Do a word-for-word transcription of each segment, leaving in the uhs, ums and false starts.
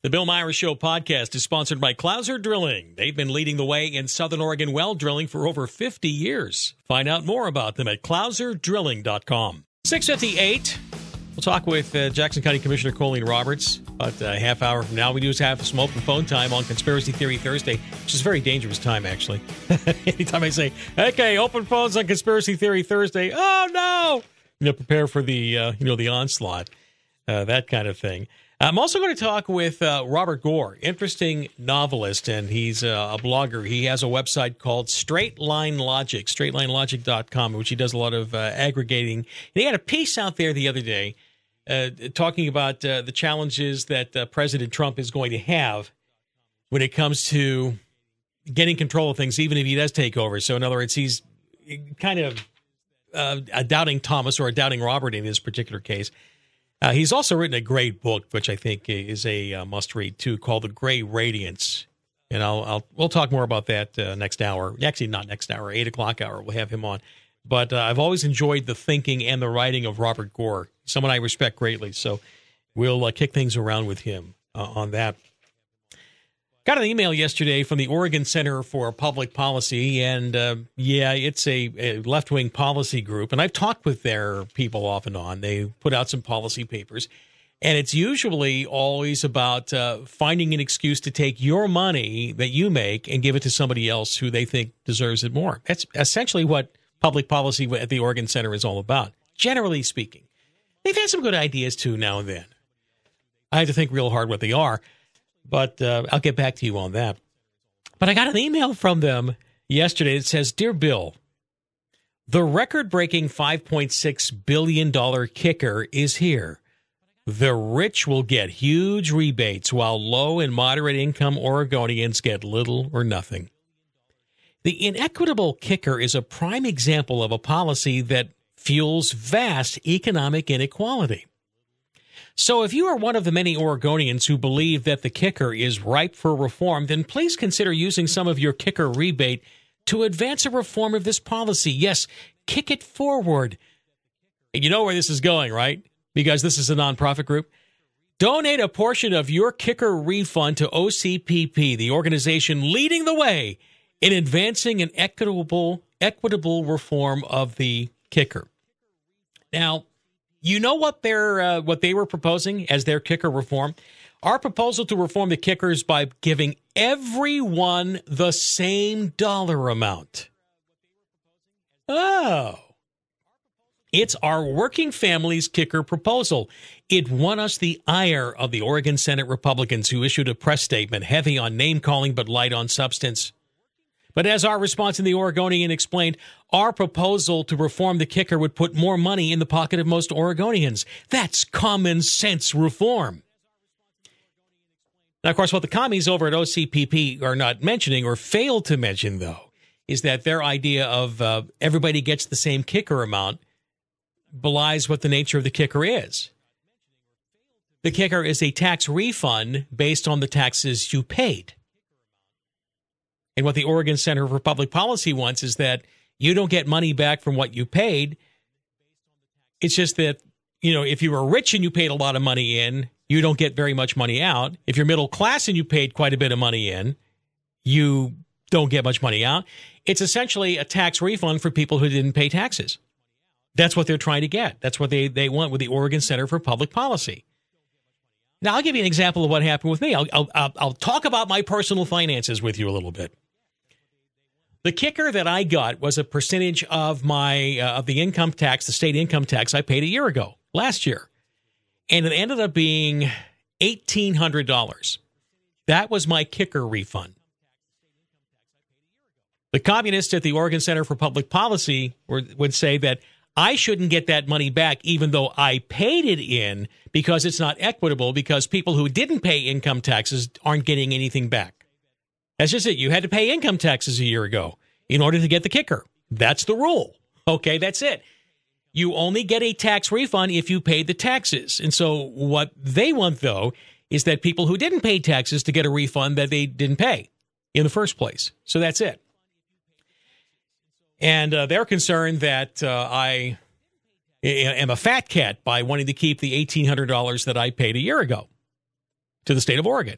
The Bill Myers Show podcast is sponsored by Clouser Drilling. They've been leading the way in Southern Oregon well drilling for over fifty years. Find out more about them at clouser drilling dot com. six fifty-eight. We'll talk with uh, Jackson County Commissioner Colleen Roberts about a half hour from now. We do have some open phone time on Conspiracy Theory Thursday, which is a very dangerous time, actually. Anytime I say, okay, open phones on Conspiracy Theory Thursday, oh, no! You know, prepare for the, uh, you know, the onslaught, uh, that kind of thing. I'm also going to talk with uh, Robert Gore, interesting novelist, and he's uh, a blogger. He has a website called Straight Line Logic, straight line logic dot com, which he does a lot of uh, aggregating. And he had a piece out there the other day uh, talking about uh, the challenges that uh, President Trump is going to have when it comes to getting control of things, even if he does take over. So, in other words, he's kind of uh, a doubting Thomas or a doubting Robert in this particular case. Uh, he's also written a great book, which I think is a uh, must-read, too, called The Gray Radiance. And I'll, I'll we'll talk more about that uh, next hour. Actually, not next hour, eight o'clock hour. We'll have him on. But uh, I've always enjoyed the thinking and the writing of Robert Gore, someone I respect greatly. So we'll uh, kick things around with him uh, on that. Got an email yesterday from the Oregon Center for Public Policy, and uh, yeah, it's a, a left-wing policy group, and I've talked with their people off and on. They put out some policy papers, and it's usually always about uh, finding an excuse to take your money that you make and give it to somebody else who they think deserves it more. That's essentially what public policy at the Oregon Center is all about, generally speaking. They've had some good ideas, too, now and then. I have to think real hard what they are. But uh, I'll get back to you on that. But I got an email from them yesterday that says, Dear Bill, the record-breaking five point six billion dollars kicker is here. The rich will get huge rebates while low and moderate income Oregonians get little or nothing. The inequitable kicker is a prime example of a policy that fuels vast economic inequality. So if you are one of the many Oregonians who believe that the kicker is ripe for reform, then please consider using some of your kicker rebate to advance a reform of this policy. Yes, kick it forward. And you know where this is going, right? Because this is a nonprofit group. Donate a portion of your kicker refund to O C P P, the organization leading the way in advancing an equitable, equitable reform of the kicker. Now, you know what they're uh, what they were proposing as their kicker reform? Our proposal to reform the kickers by giving everyone the same dollar amount. Oh. It's our working families kicker proposal. It won us the ire of the Oregon Senate Republicans, who issued a press statement heavy on name-calling but light on substance. But as our response in the Oregonian explained, our proposal to reform the kicker would put more money in the pocket of most Oregonians. That's common sense reform. Now, of course, what the commies over at O C P P are not mentioning, or fail to mention, though, is that their idea of uh, everybody gets the same kicker amount belies what the nature of the kicker is. The kicker is a tax refund based on the taxes you paid. And what the Oregon Center for Public Policy wants is that you don't get money back from what you paid. It's just that, you know, if you were rich and you paid a lot of money in, you don't get very much money out. If you're middle class and you paid quite a bit of money in, you don't get much money out. It's essentially a tax refund for people who didn't pay taxes. That's what they're trying to get. That's what they, they want with the Oregon Center for Public Policy. Now, I'll give you an example of what happened with me. I'll, I'll, I'll talk about my personal finances with you a little bit. The kicker that I got was a percentage of my uh, of the income tax, the state income tax I paid a year ago, last year. And it ended up being eighteen hundred dollars. That was my kicker refund. The communists at the Oregon Center for Public Policy were, would say that I shouldn't get that money back even though I paid it in, because it's not equitable, because people who didn't pay income taxes aren't getting anything back. That's just it. You had to pay income taxes a year ago in order to get the kicker. That's the rule. Okay, that's it. You only get a tax refund if you paid the taxes. And so what they want, though, is that people who didn't pay taxes to get a refund that they didn't pay in the first place. So that's it. And uh, they're concerned that uh, I am a fat cat by wanting to keep the eighteen hundred dollars that I paid a year ago. to the state of Oregon.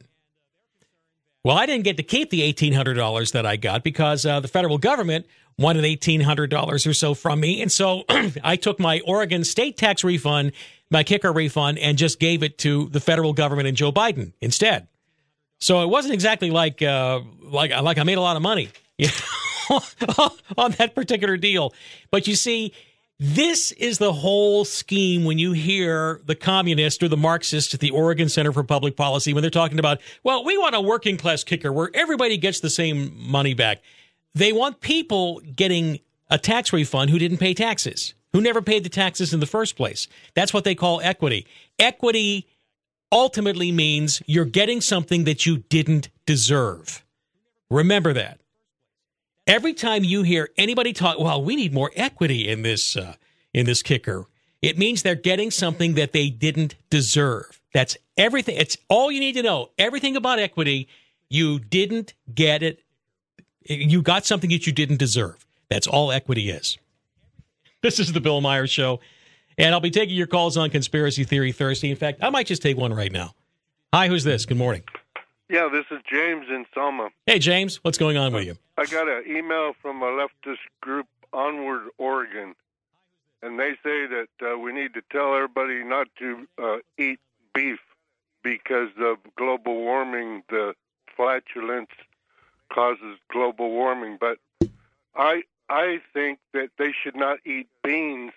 Well, I didn't get to keep the eighteen hundred dollars that I got because uh, the federal government wanted eighteen hundred dollars or so from me. And so I took my Oregon state tax refund, my kicker refund, and just gave it to the federal government and Joe Biden instead. So it wasn't exactly like uh, like like I made a lot of money, you know, on that particular deal. But you see, this is the whole scheme when you hear the communists or the Marxists at the Oregon Center for Public Policy when they're talking about, well, we want a working class kicker where everybody gets the same money back. They want people getting a tax refund who didn't pay taxes, who never paid the taxes in the first place. That's what they call equity. Equity ultimately means you're getting something that you didn't deserve. Remember that. Every time you hear anybody talk, well, we need more equity in this uh, in this kicker, it means they're getting something that they didn't deserve. That's everything. It's all you need to know. Everything about equity, you didn't get it. You got something that you didn't deserve. That's all equity is. This is the Bill Myers Show, and I'll be taking your calls on Conspiracy Theory Thursday. In fact, I might just take one right now. Hi, who's this? Good morning. Yeah, this is James in Selma. Hey, James, what's going on with you? I got an email from a leftist group, Onward Oregon, and they say that uh, we need to tell everybody not to uh, eat beef because of global warming. The flatulence causes global warming, but I I think that they should not eat beans,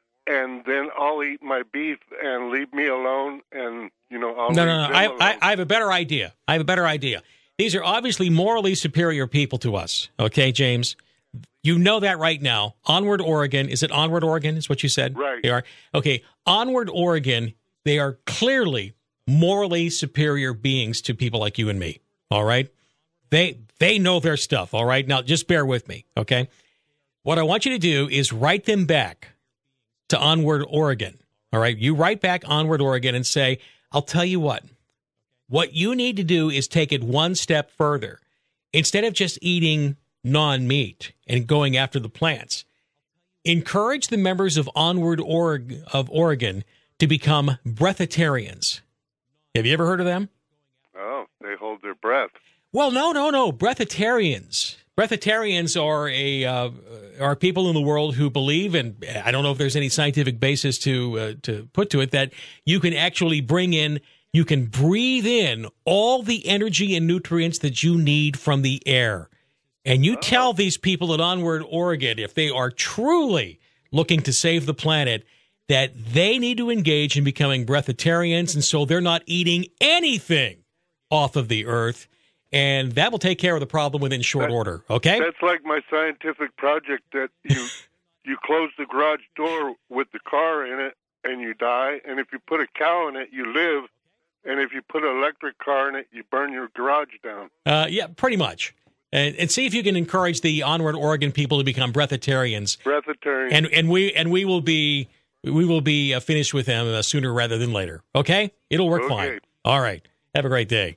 and then I'll eat my beef and leave me alone, and you know I'll no leave no no. them I, alone. I I have a better idea. I have a better idea. These are obviously morally superior people to us. Okay, James, you know that right now. Onward Oregon, is it Onward Oregon? Is what you said? Right. They are okay. Onward Oregon. They are clearly morally superior beings to people like you and me. All right. They they know their stuff. All right. Now just bear with me. Okay. What I want you to do is write them back to Onward Oregon. All right. You write back Onward Oregon and say, I'll tell you what, what you need to do is take it one step further. Instead of just eating non-meat and going after the plants, encourage the members of Onward Oreg- of Oregon to become breatharians. Have you ever heard of them? Oh, they hold their breath. Well, no, no, no. Breatharians. Breatharians are a uh, are people in the world who believe, and I don't know if there's any scientific basis to uh, to put to it, that you can actually bring in, you can breathe in all the energy and nutrients that you need from the air. And you tell these people at Onward Oregon, if they are truly looking to save the planet, that they need to engage in becoming breatharians, and so they're not eating anything off of the earth. And that will take care of the problem within short that, order, okay? That's like my scientific project that you you close the garage door with the car in it and you die. And if you put a cow in it, you live. And if you put an electric car in it, you burn your garage down. Uh, yeah, pretty much. And, and see if you can encourage the Onward Oregon people to become breatharians. Breatharians. And and we and we will be we will be uh, finished with them uh, sooner rather than later. Okay? It'll work okay. fine. All right. Have a great day.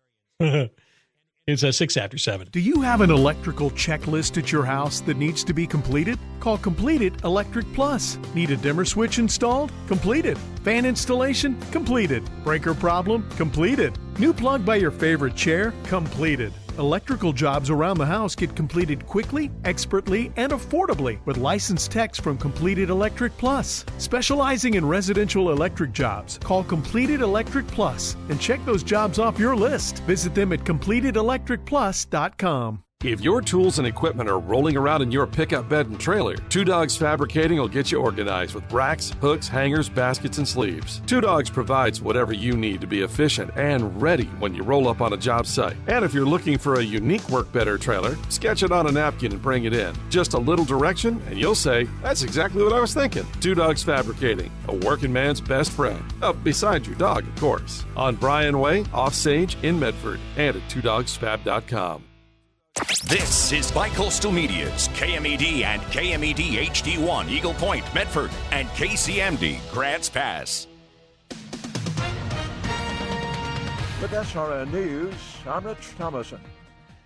It's a six after seven. Do you have an electrical checklist at your house that needs to be completed? Call Completed Electric Plus. Need a dimmer switch installed? Completed. Fan installation? Completed. Breaker problem? Completed. New plug by your favorite chair? Completed. Electrical jobs around the house get completed quickly, expertly, and affordably with licensed techs from Completed Electric Plus. Specializing in residential electric jobs, call Completed Electric Plus and check those jobs off your list. Visit them at completed electric plus dot com. If your tools and equipment are rolling around in your pickup bed and trailer, Two Dogs Fabricating will get you organized with racks, hooks, hangers, baskets, and sleeves. Two Dogs provides whatever you need to be efficient and ready when you roll up on a job site. And if you're looking for a unique work better trailer, sketch it on a napkin and bring it in. Just a little direction and you'll say, that's exactly what I was thinking. Two Dogs Fabricating, a working man's best friend. Uh, besides your dog, of course. On Bryan Way, off Sage, in Medford, and at two dogs fab dot com. This is Bicoastal Media's K M E D and K M E D H D one, Eagle Point, Medford, and K C M D, Grants Pass. With S R N News, I'm Rich Thomason.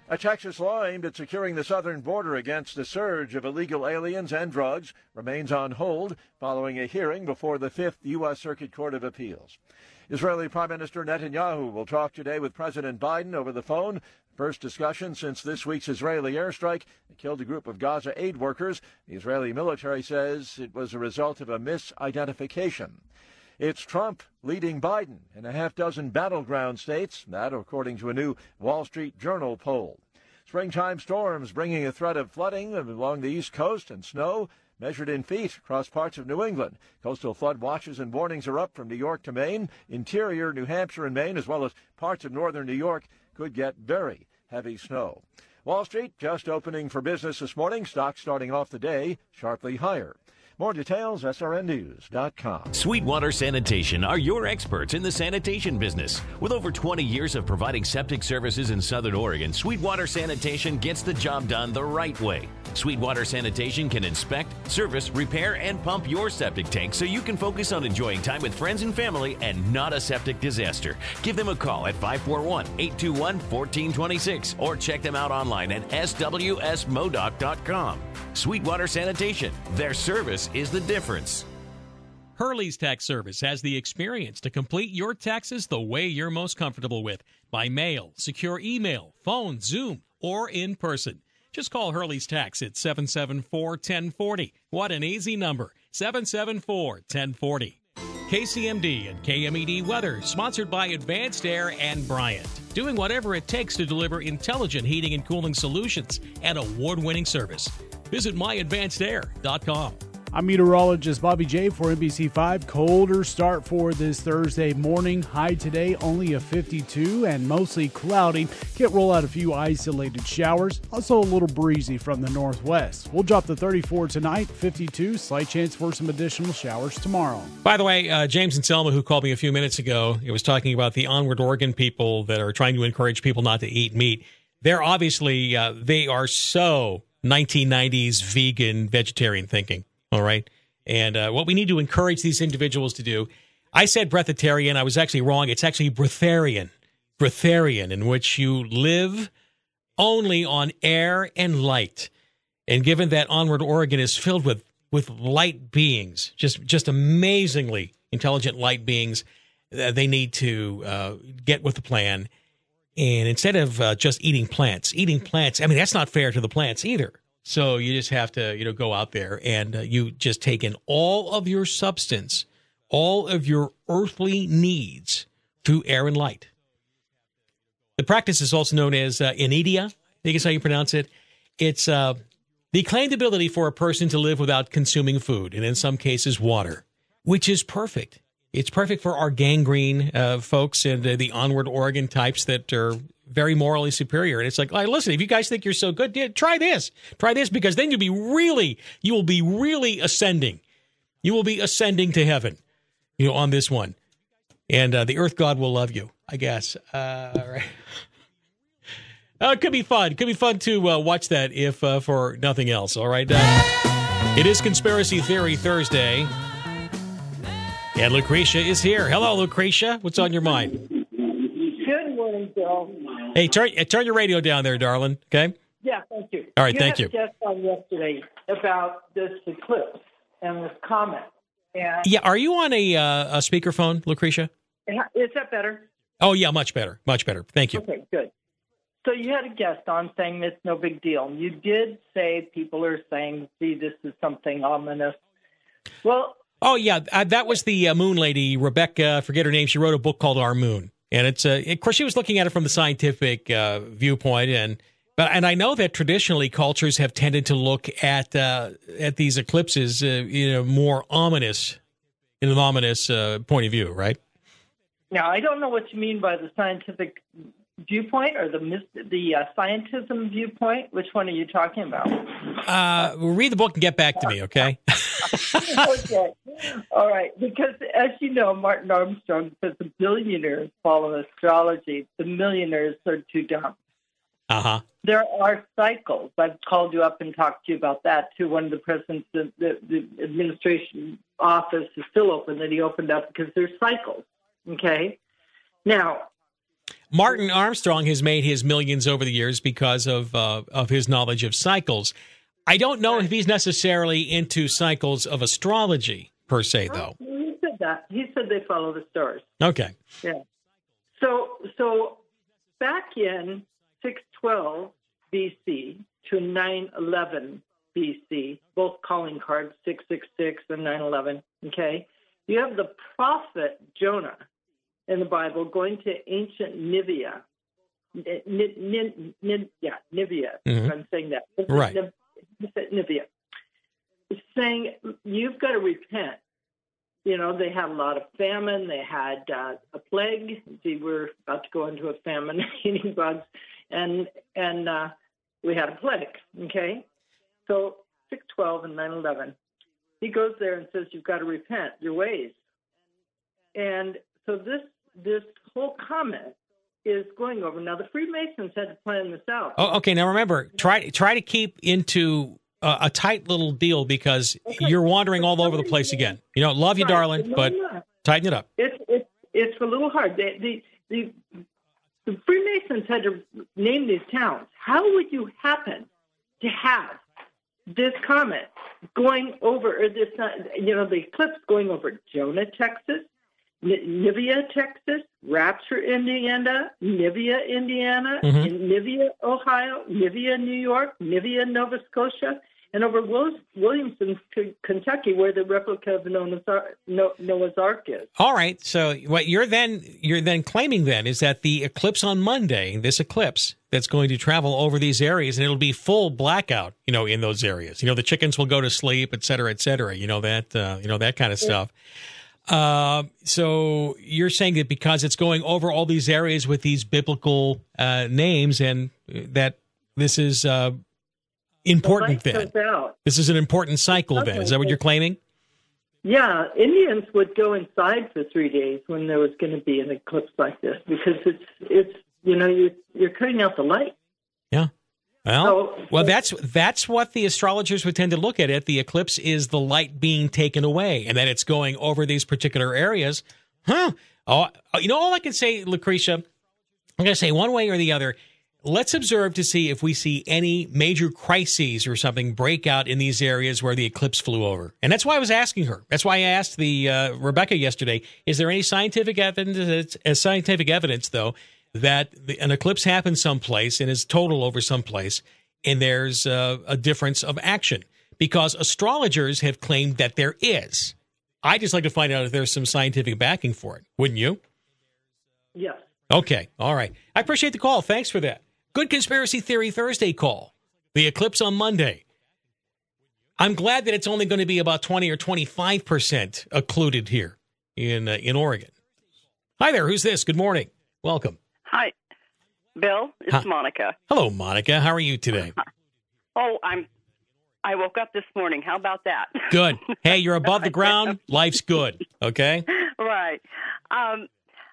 A Texas law aimed at securing the southern border against the surge of illegal aliens and drugs remains on hold following a hearing before the Fifth U S. Circuit Court of Appeals. Israeli Prime Minister Netanyahu will talk today with President Biden over the phone. First discussion since this week's Israeli airstrike that killed a group of Gaza aid workers. The Israeli military says it was a result of a misidentification. It's Trump leading Biden in a half dozen battleground states, that according to a new Wall Street Journal poll. Springtime storms bringing a threat of flooding along the East Coast and snow measured in feet across parts of New England. Coastal flood watches and warnings are up from New York to Maine. Interior New Hampshire and Maine, as well as parts of northern New York, could get very heavy snow. Wall Street just opening for business this morning. Stocks starting off the day sharply higher. More details, S R N news dot com. Sweetwater Sanitation are your experts in the sanitation business. With over twenty years of providing septic services in Southern Oregon, Sweetwater Sanitation gets the job done the right way. Sweetwater Sanitation can inspect, service, repair, and pump your septic tank so you can focus on enjoying time with friends and family and not a septic disaster. Give them a call at five four one, eight two one, one four two six or check them out online at S W S Modoc dot com. Sweetwater Sanitation. Their service is the difference. Hurley's Tax Service has the experience to complete your taxes the way you're most comfortable with, by mail, secure email, phone, Zoom, or in person. Just call Hurley's Tax at seven seven four, one zero four zero. What an easy number, seven seven four, one zero four zero. K C M D and K M E D Weather, sponsored by Advanced Air and Bryant, doing whatever it takes to deliver intelligent heating and cooling solutions and award-winning service. Visit my advanced air dot com. I'm meteorologist Bobby J for N B C five. Colder start for this Thursday morning. High today only a fifty-two and mostly cloudy. Can't roll out a few isolated showers. Also a little breezy from the northwest. We'll drop to thirty-four tonight, fifty-two. Slight chance for some additional showers tomorrow. By the way, uh, James and Selma, who called me a few minutes ago, it was talking about the Onward Oregon people that are trying to encourage people not to eat meat. They're obviously, uh, they are so nineteen nineties vegan, vegetarian thinking. All right. And uh, what we need to encourage these individuals to do, I said breatharian. I was actually wrong. It's actually breatharian. Breatharian, in which you live only on air and light. And given that Onward Oregon is filled with, with light beings, just, just amazingly intelligent light beings, uh, they need to uh, get with the plan. And instead of uh, just eating plants, eating plants, I mean, that's not fair to the plants either. So you just have to, you know, go out there and uh, you just take in all of your substance, all of your earthly needs through air and light. The practice is also known as uh, Inidia. I think is how you pronounce it. It's uh, the claimed ability for a person to live without consuming food, and in some cases water, which is perfect. It's perfect for our gangrene uh, folks and uh, the Onward Oregon types that are very morally superior. And it's like, like, listen, if you guys think you're so good, yeah, try this. Try this, because then you'll be really, you will be really ascending. You will be ascending to heaven, you know, on this one. And uh, the earth god will love you, I guess. Uh, all right. Uh, it could be fun. It could be fun to uh, watch that, if uh, for nothing else. All right. Uh, it is Conspiracy Theory Thursday. And Lucretia is here. Hello, Lucretia. What's on your mind? Good morning, Bill. Hey, turn turn your radio down there, darling. Okay? Yeah, thank you. All right, you thank had you. You had a guest on yesterday about this eclipse and this comet. And Yeah, are you on a, uh, a speakerphone, Lucretia? is that better? Oh, yeah, much better. Much better. Thank you. Okay, good. So you had a guest on saying it's no big deal. You did say people are saying, see, this is something ominous. Well, Oh, yeah, uh, that was the uh, moon lady, Rebecca, I forget her name. She wrote a book called Our Moon. And it's, uh, of course, she was looking at it from the scientific uh, viewpoint. And but and I know that traditionally cultures have tended to look at uh, at these eclipses, uh, you know, more ominous, in an ominous uh, point of view, right? now I don't know what you mean by the scientific viewpoint or the the uh, scientism viewpoint. Which one are you talking about? Uh, read the book and get back to me, okay? Okay. All right. Because as you know, Martin Armstrong says the billionaires follow astrology. The millionaires are too dumb. Uh-huh. There are cycles. I've called you up and talked to you about that, too. One of the president's, the, the, the administration office is still open that he opened up because there's cycles. Okay? Now, Martin Armstrong has made his millions over the years because of uh, of his knowledge of cycles. I don't know if he's necessarily into cycles of astrology per se, though. He said that. He said they follow the stars. Okay. Yeah. So so back in six twelve B C to nine eleven B C, both calling cards, six six six and nine eleven, okay? You have the prophet Jonah in the Bible going to ancient Nivea. N- N- N- yeah, Nivea, Mhm. I'm saying that. Right. Nivea. Saying, you've got to repent. You know, they had a lot of famine. They had uh, a plague. We were about to go into a famine, eating bugs. And, and uh, we had a plague, okay? So six twelve and nine eleven. He goes there and says, you've got to repent your ways. And so this this whole comment is going over. Now, the Freemasons had to plan this out. Oh, okay. Now remember, try try to keep into uh, a tight little deal because Okay. you're wandering all over the place again. You know, love you, Right. darling, No, but I'm not. tighten it up. It's it's it's a little hard. The, the the the Freemasons had to name these towns. How would you happen to have this comet going over, or this, uh, you know, the eclipse going over Jonah, Texas, N- Nivea, Texas, Rapture, Indiana, Nivea, Indiana, Mhm. and Nivea, Ohio, Nivea, New York, Nivea, Nova Scotia, and over Wil- Williamson, K- Kentucky, where the replica of Noah's Ark, No- Noah's Ark is. All right. So what you're then you're then claiming then is that the eclipse on Monday, this eclipse that's going to travel over these areas, and it'll be full blackout, you know, in those areas. You know, the chickens will go to sleep, et cetera, et cetera. You know that, uh, you know that kind of stuff. Uh, so you're saying that because it's going over all these areas with these biblical uh, names, and that this is uh, important. The light Then goes out. this is an important cycle. Then is that what you're claiming? Yeah, Indians would go inside for three days when there was going to be an eclipse like this because it's it's you know you you're cutting out the light. Yeah. Well, So- well, that's that's what the astrologers would tend to look at it. The eclipse is the light being taken away, and that it's going over these particular areas. Huh? Oh, you know, all I can say, Lucretia, I'm going to say one way or the other. Let's observe to see if we see any major crises or something break out in these areas where the eclipse flew over. And that's why I was asking her. That's why I asked the uh, Rebecca yesterday, is there any scientific evidence, uh, scientific evidence, though, that the, an eclipse happens someplace and is total over someplace, and there's uh, a difference of action? Because astrologers have claimed that there is. I'd just like to find out if there's some scientific backing for it. Wouldn't you? Yes. Okay. All right. I appreciate the call. Thanks for that. Good Conspiracy Theory Thursday call. The eclipse on Monday. I'm glad that it's only going to be about twenty or twenty-five percent occluded here in uh, in Oregon. Hi there. Who's this? Good morning. Welcome. Hi, Bill. It's Hi. Monica. Hello, Monica. How are you today? Oh, I'm. I woke up this morning. How about that? Good. Hey, you're above the ground. Life's good. Okay. Right. Um,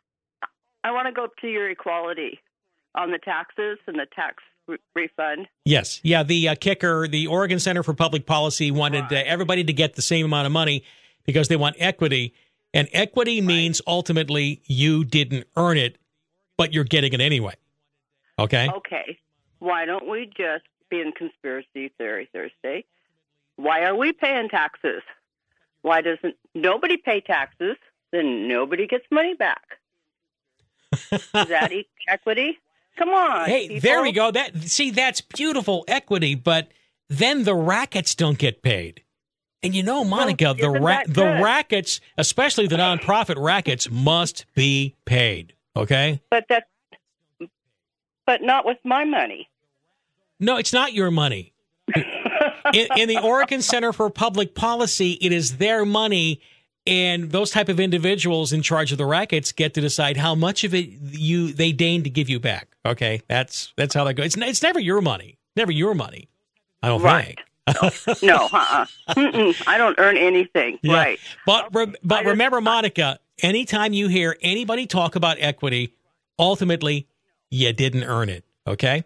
I want to go to your equality on the taxes and the tax re- refund. Yes. Yeah. The uh, kicker, the Oregon Center for Public Policy wanted uh, everybody to get the same amount of money because they want equity. And equity means ultimately you didn't earn it, but you're getting it anyway. Okay. Okay. Why don't we just be in Conspiracy Theory Thursday? Why are we paying taxes? Why doesn't nobody pay taxes? Then nobody gets money back. Is that e- equity? Come on. Hey, people. there we go. That see, that's beautiful equity, but then the rackets don't get paid. And you know, Monica, the isn't ra- that the good? rackets, especially the nonprofit rackets, must be paid. Okay. But that, but not with my money. No, it's not your money. in, in the Oregon Center for Public Policy, it is their money, and those type of individuals in charge of the rackets get to decide how much of it you they deign to give you back. Okay, that's that's how that goes. It's, it's never your money. Never your money. I don't Right. think. No, uh-uh. Mm-mm, I don't earn anything. Yeah. Right. But re- but remember, Monica, anytime you hear anybody talk about equity, ultimately you didn't earn it. Okay.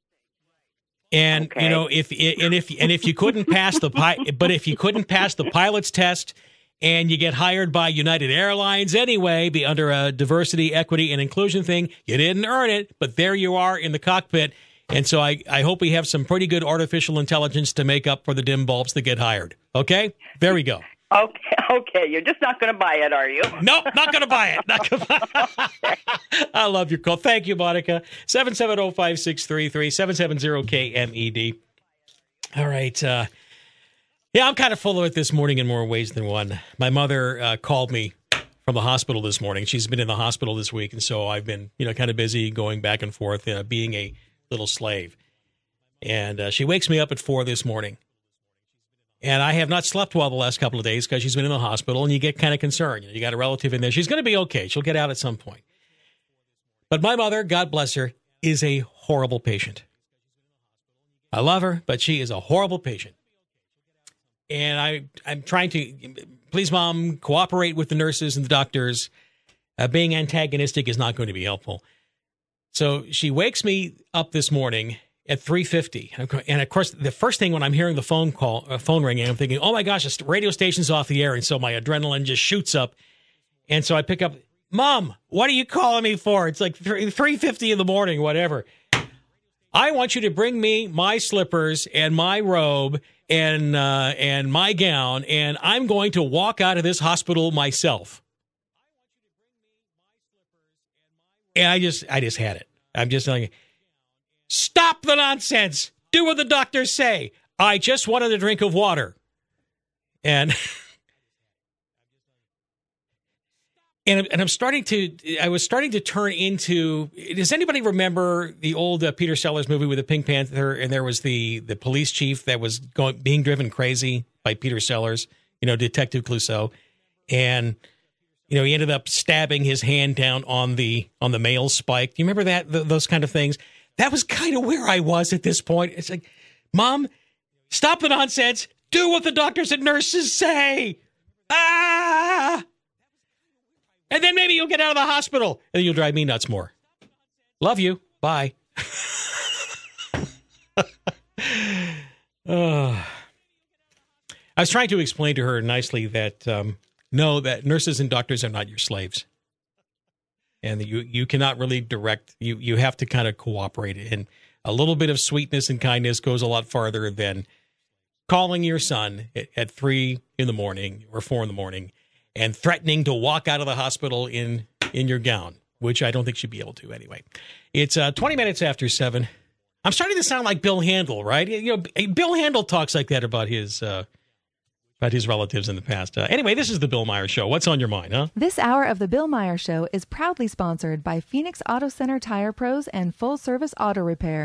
And Okay. you know if and if and if you couldn't pass the pi- but if you couldn't pass the pilot's test and you get hired by United Airlines anyway, be under a diversity, equity, and inclusion thing. You didn't earn it, but there you are in the cockpit. And so I, I hope we have some pretty good artificial intelligence to make up for the dim bulbs that get hired. Okay? There we go. Okay, okay. You're just not going to buy it, are you? No, not going to buy it. Not gonna buy it. I love your call. Thank you, Monica. seven seven zero, five six three three, seven seven zero K M E D. All right. Uh, yeah, I'm kind of full of it this morning in more ways than one. My mother uh, called me from the hospital this morning. She's been in the hospital this week, and so I've been, you know, kind of busy going back and forth, uh, being a little slave. And uh, she wakes me up at four this morning. And I have not slept well the last couple of days because she's been in the hospital, and you get kind of concerned. You got a relative in there. She's going to be okay. She'll get out at some point. But my mother, God bless her, is a horrible patient. I love her, but she is a horrible patient. And I, I'm trying to, please, Mom, cooperate with the nurses and the doctors. Uh, being antagonistic is not going to be helpful. So she wakes me up this morning at three fifty. And, of course, the first thing when I'm hearing the phone call, uh, phone ringing, I'm thinking, oh, my gosh, the radio station's off the air. And so my adrenaline just shoots up. And so I pick up, Mom, what are you calling me for? It's like three fifty in the morning, whatever. I want you to bring me my slippers and my robe and uh, and my gown, and I'm going to walk out of this hospital myself. And I just, I just had it. I'm just like, stop the nonsense. Do what the doctors say. I just wanted a drink of water. And, and, and I'm starting to, I was starting to turn into, does anybody remember the old uh, Peter Sellers movie with the Pink Panther? And there was the, the police chief that was going, being driven crazy by Peter Sellers, you know, Detective Clouseau. And, you know, he ended up stabbing his hand down on the on the mail spike. Do you remember that? Th- those kind of things? That was kind of where I was at this point. It's like, Mom, stop the nonsense. Do what the doctors and nurses say. Ah! And then maybe you'll get out of the hospital and you'll drive me nuts more. Love you. Bye. uh, I was trying to explain to her nicely that... Um, No, that nurses and doctors are not your slaves. And you, you cannot really direct, you, you have to kind of cooperate. And a little bit of sweetness and kindness goes a lot farther than calling your son at, at three in the morning or four in the morning and threatening to walk out of the hospital in, in your gown, which I don't think she'd be able to anyway. It's uh, twenty minutes after seven. I'm starting to sound like Bill Handel, right? You know, Bill Handel talks like that about his... Uh, About his relatives in the past. Uh, anyway, this is the Bill Meyer Show. What's on your mind, huh? This hour of the Bill Meyer Show is proudly sponsored by Phoenix Auto Center Tire Pros and Full Service Auto Repair.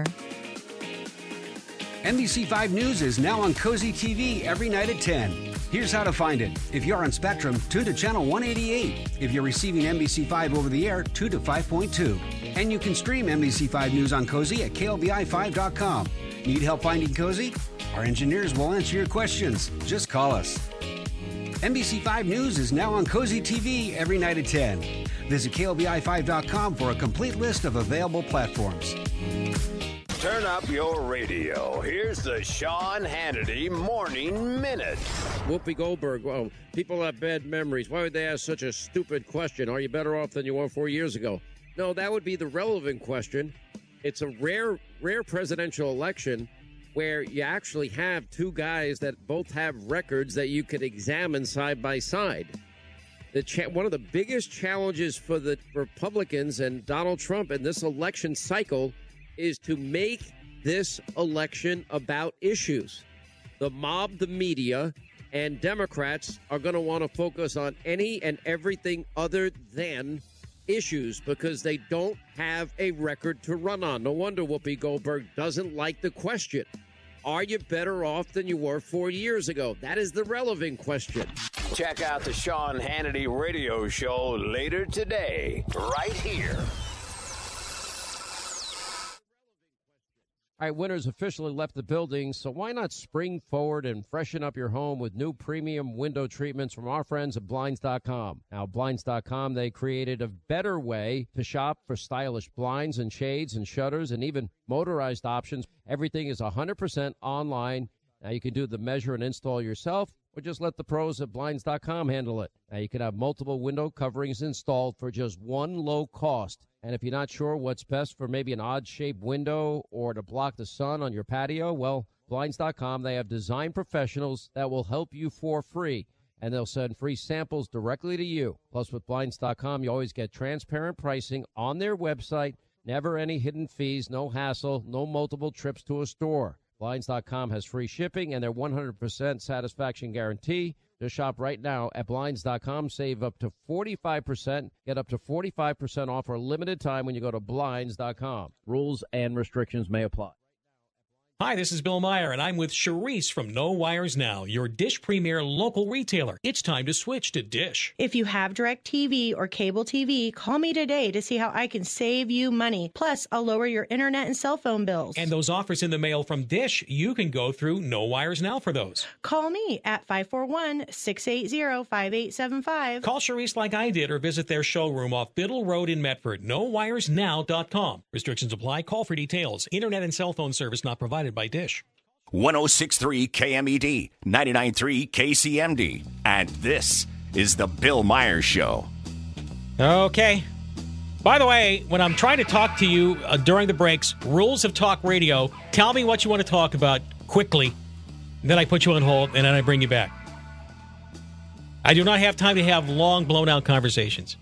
N B C five News is now on Cozy T V every night at ten. Here's how to find it. If you're on Spectrum, tune to channel one eighty-eight. If you're receiving N B C five over the air, tune to five point two. And you can stream N B C five News on Cozy at K L B I five dot com. Need help finding Cozy? Our engineers will answer your questions. Just call us. N B C five News is now on Cozy T V every night at ten. Visit K L B I five dot com for a complete list of available platforms. Turn up your radio. Here's the Sean Hannity Morning Minute. Whoopi Goldberg. Well, people have bad memories. Why would they ask such a stupid question? Are you better off than you were four years ago? No, that would be the relevant question. It's a rare, rare presidential election where you actually have two guys that both have records that you could examine side by side. The cha- one of the biggest challenges for the Republicans and Donald Trump in this election cycle is to make this election about issues. The mob, the media, and Democrats are going to want to focus on any and everything other than issues because they don't have a record to run on. No wonder Whoopi Goldberg doesn't like the question. Are you better off than you were four years ago? That is the relevant question. Check out the Sean Hannity Radio Show later today, right here. All right, winter's officially left the building, so why not spring forward and freshen up your home with new premium window treatments from our friends at Blinds dot com. Now, Blinds dot com, they created a better way to shop for stylish blinds and shades and shutters and even motorized options. Everything is one hundred percent online. Now, you can do the measure and install yourself, or just let the pros at Blinds dot com handle it. Now, you can have multiple window coverings installed for just one low cost. And if you're not sure what's best for maybe an odd-shaped window or to block the sun on your patio, well, Blinds dot com, they have design professionals that will help you for free, and they'll send free samples directly to you. Plus, with Blinds dot com, you always get transparent pricing on their website, never any hidden fees, no hassle, no multiple trips to a store. Blinds dot com has free shipping and their one hundred percent satisfaction guarantee. Just shop right now at Blinds dot com. Save up to forty-five percent. Get up to forty-five percent off for a limited time when you go to Blinds dot com. Rules and restrictions may apply. Hi, this is Bill Meyer, and I'm with Charisse from No Wires Now, your Dish Premier local retailer. It's time to switch to Dish. If you have DirecTV or cable T V, call me today to see how I can save you money. Plus, I'll lower your internet and cell phone bills. And those offers in the mail from Dish, you can go through No Wires Now for those. Call me at five four one, six eight zero, five eight seven five. Call Charisse like I did or visit their showroom off Biddle Road in Medford, no wires now dot com. Restrictions apply. Call for details. Internet and cell phone service not provided by Dish. one oh six point three K M E D, ninety-nine point three K C M D, and this is the Bill Meyer Show. Okay. By the way, when I'm trying to talk to you uh, during the breaks, rules of talk radio, tell me what you want to talk about quickly. Then I put you on hold, and then I bring you back. I do not have time to have long, blown-out conversations.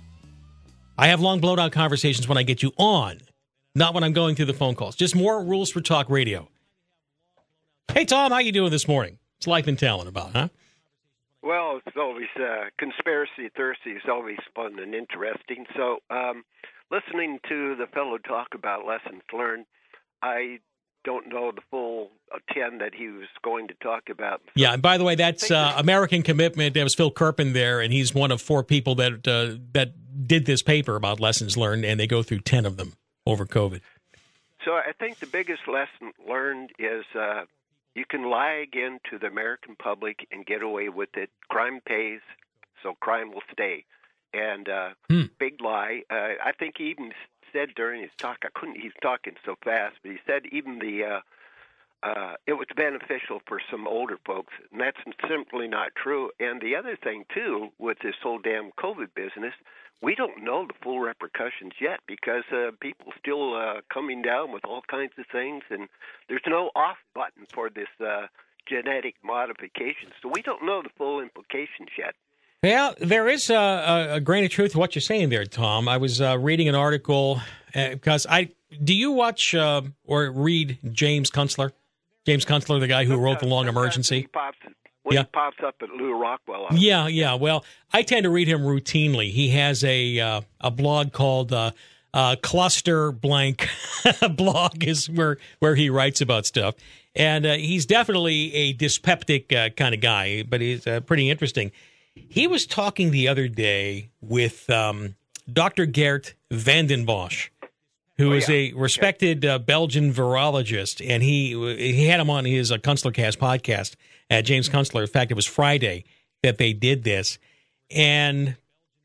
I have long, blown-out conversations when I get you on, not when I'm going through the phone calls. Just more rules for talk radio. Hey, Tom, how you doing this morning? It's Life and Talent about, huh? Well, it's always uh, conspiracy thirsty is always fun and interesting. So, um, listening to the fellow talk about lessons learned, I don't know the full uh, ten that he was going to talk about. So, yeah, and by the way, that's uh, American Commitment. There was Phil Kerpen there, and he's one of four people that uh, that did this paper about lessons learned, and they go through ten of them over COVID. So I think the biggest lesson learned is uh, you can lie again to the American public and get away with it. Crime pays, so crime will stay. And uh, hmm. big lie. Uh, I think he even said during his talk, I couldn't, he's talking so fast, but he said even the uh, uh, it was beneficial for some older folks, and that's simply not true. And the other thing, too, with this whole damn COVID business, we don't know the full repercussions yet because uh, people still uh, coming down with all kinds of things, and there's no off button for this uh, genetic modification. So we don't know the full implications yet. Yeah, there is a, a grain of truth to what you're saying there, Tom. I was uh, reading an article uh, because I do you watch uh, or read James Kunstler? James Kunstler, the guy who wrote The Long Emergency. He pops, when yeah. he pops up at Lou Rockwell. Yeah, yeah. Well, I tend to read him routinely. He has a uh, a blog called uh, uh, Cluster Blank blog is where where he writes about stuff, and uh, he's definitely a dyspeptic uh, kind of guy, but he's uh, pretty interesting. He was talking the other day with um, Doctor Geert Vanden Bosch, who oh, is yeah. a respected uh, Belgian virologist, and he he had him on his uh, Kunstlercast podcast at James Kunstler. In fact, it was Friday that they did this, and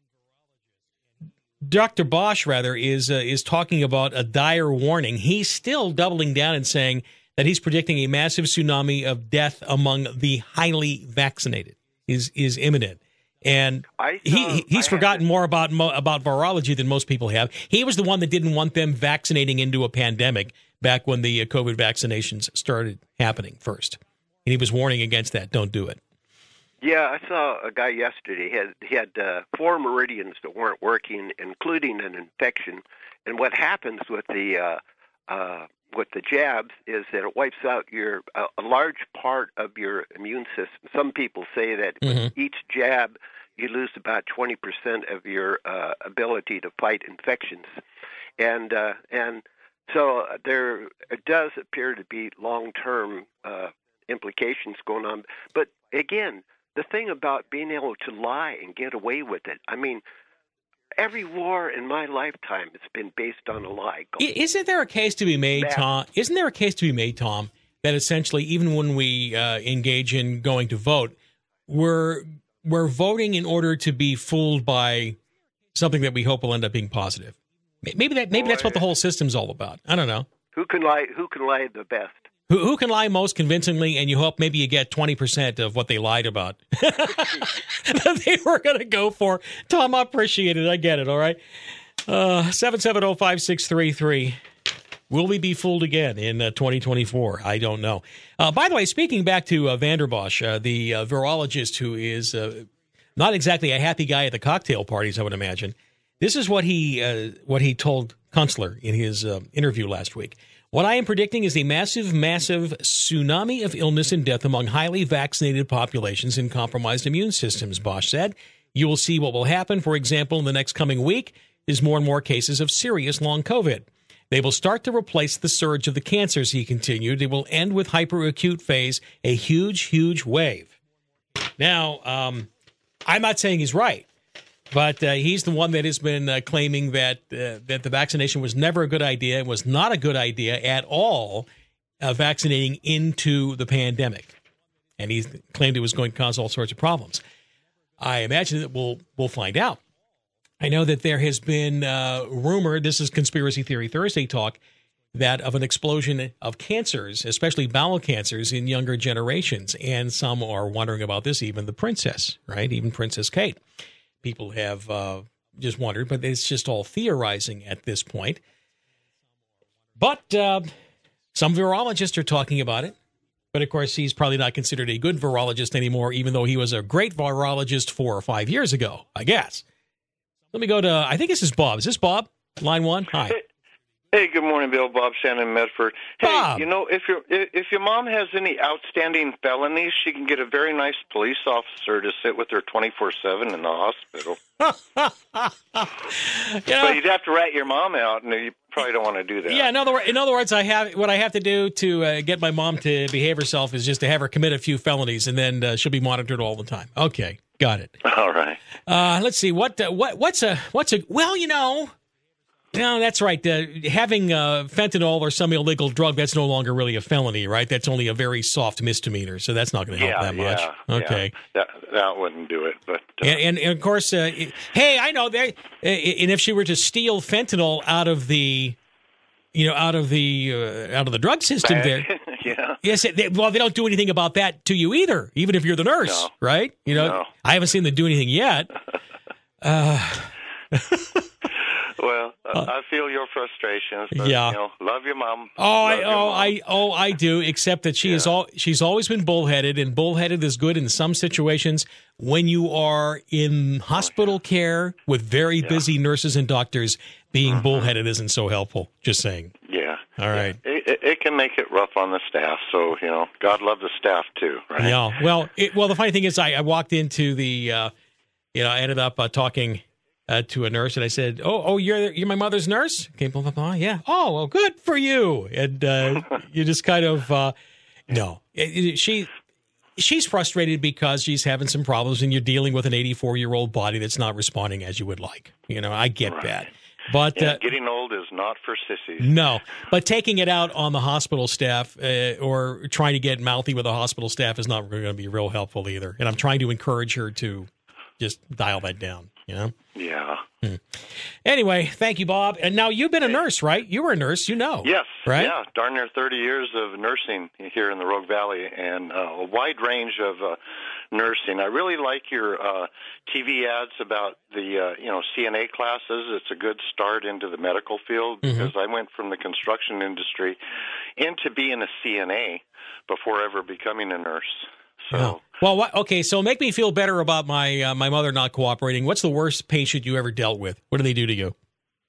Doctor Bosch, rather, is uh, is talking about a dire warning. He's still doubling down and saying that he's predicting a massive tsunami of death among the highly vaccinated is is imminent. And I, uh, he he's I forgotten more about about virology than most people have. He was the one that didn't want them vaccinating into a pandemic back when the COVID vaccinations started happening first. And he was warning against that. Don't do it. Yeah, I saw a guy yesterday. He had, he had uh, four meridians that weren't working, including an infection. And what happens with the uh, uh, with the jabs is that it wipes out your uh, a large part of your immune system. Some people say that mm-hmm. with each jab, you lose about twenty percent of your uh, ability to fight infections. And uh, and so there it does appear to be long-term uh, implications going on. But again, the thing about being able to lie and get away with it, I mean, every war in my lifetime has been based on a lie. Isn't there a case to be made, Bad. Tom? Isn't there a case to be made, Tom, that essentially, even when we uh, engage in going to vote, we're we're voting in order to be fooled by something that we hope will end up being positive? Maybe that maybe Boy, that's what the whole system's all about. I don't know. Who can lie? Who can lie the best? Who, who can lie most convincingly, and you hope maybe you get twenty percent of what they lied about that they were going to go for. Tom, I appreciate it. I get it, all right? Uh, seven seven zero, five six three three. Will we be fooled again in uh, twenty twenty-four? I don't know. Uh, by the way, speaking back to uh, Vanderbosch, uh, the uh, virologist who is uh, not exactly a happy guy at the cocktail parties, I would imagine, this is what he, uh, what he told Kunstler in his uh, interview last week. What I am predicting is a massive, massive tsunami of illness and death among highly vaccinated populations and compromised immune systems, Bosch said. You will see what will happen, for example, in the next coming week is more and more cases of serious long COVID. They will start to replace the surge of the cancers, he continued. It will end with hyperacute phase, a huge, huge wave. Now, um, I'm not saying he's right. But uh, he's the one that has been uh, claiming that uh, that the vaccination was never a good idea. It was not a good idea at all, uh, vaccinating into the pandemic. And he claimed it was going to cause all sorts of problems. I imagine that we'll, we'll find out. I know that there has been uh, rumor, this is Conspiracy Theory Thursday talk, that of an explosion of cancers, especially bowel cancers in younger generations. And some are wondering about this, even the princess, right? Even Princess Kate. People have uh, just wondered, but it's just all theorizing at this point. But uh, some virologists are talking about it. But, of course, he's probably not considered a good virologist anymore, even though he was a great virologist four or five years ago, I guess. Let me go to, I think this is Bob. Is this Bob? Line one? Hi. Hey, hey, good morning, Bill. Bob Shannon, Medford. Hey, Bob. You know, if your if your mom has any outstanding felonies, she can get a very nice police officer to sit with her twenty-four seven in the hospital. you know, but you'd have to rat your mom out, and you probably don't want to do that. Yeah, in other, in other words, I have what I have to do to uh, get my mom to behave herself is just to have her commit a few felonies, and then uh, she'll be monitored all the time. Okay, got it. All right. Uh, let's see what uh, what what's a what's a well, you know. No, that's right. Uh, having uh, fentanyl or some illegal drug, that's no longer really a felony, right? That's only a very soft misdemeanor, so that's not going to help yeah, that much. Yeah, okay. Yeah. That, that wouldn't do it. But uh, and, and, and, of course, uh, hey, I know. They, and if she were to steal fentanyl out of the, you know, out of the uh, out of the drug system bag. there. yeah. Yes, they, well, they don't do anything about that to you either, even if you're the nurse, no. right? You know, no. I haven't seen them do anything yet. uh Well, uh, I feel your frustrations. But, yeah. You know, love your mom. Oh, I, your oh, mom. I, oh, I do. Except that she yeah. is all. She's always been bullheaded, and bullheaded is good in some situations. When you are in hospital care with very yeah. busy nurses and doctors, being mm-hmm. bullheaded isn't so helpful. Just saying. Yeah. All right. Yeah. It, it, it can make it rough on the staff. So you know, God love the staff too, right? Yeah. Well, it, well, the funny thing is, I, I walked into the, uh, you know, I ended up uh, talking. Uh, to a nurse, and I said, "Oh, oh, you're you're my mother's nurse." Okay, blah blah blah. Yeah. Oh, well, good for you. And uh, you just kind of uh, no. It, it, she she's frustrated because she's having some problems, and you're dealing with an eighty-four year old body that's not responding as you would like. You know, I get right. that, but yeah, uh, getting old is not for sissies. No, but taking it out on the hospital staff uh, or trying to get mouthy with the hospital staff is not going to be real helpful either. And I'm trying to encourage her to just dial that down. You know? Yeah. Hmm. Anyway, thank you, Bob. And now you've been a nurse, right? You were a nurse, you know. Yes. Right? Yeah, darn near thirty years of nursing here in the Rogue Valley, and uh, a wide range of uh, nursing. I really like your uh, T V ads about the uh, you know C N A classes. It's a good start into the medical field because mm-hmm. I went from the construction industry into being a C N A before ever becoming a nurse. So. Yeah. Well, what, okay, so make me feel better about my uh, my mother not cooperating. What's the worst patient you ever dealt with? What do they do to you?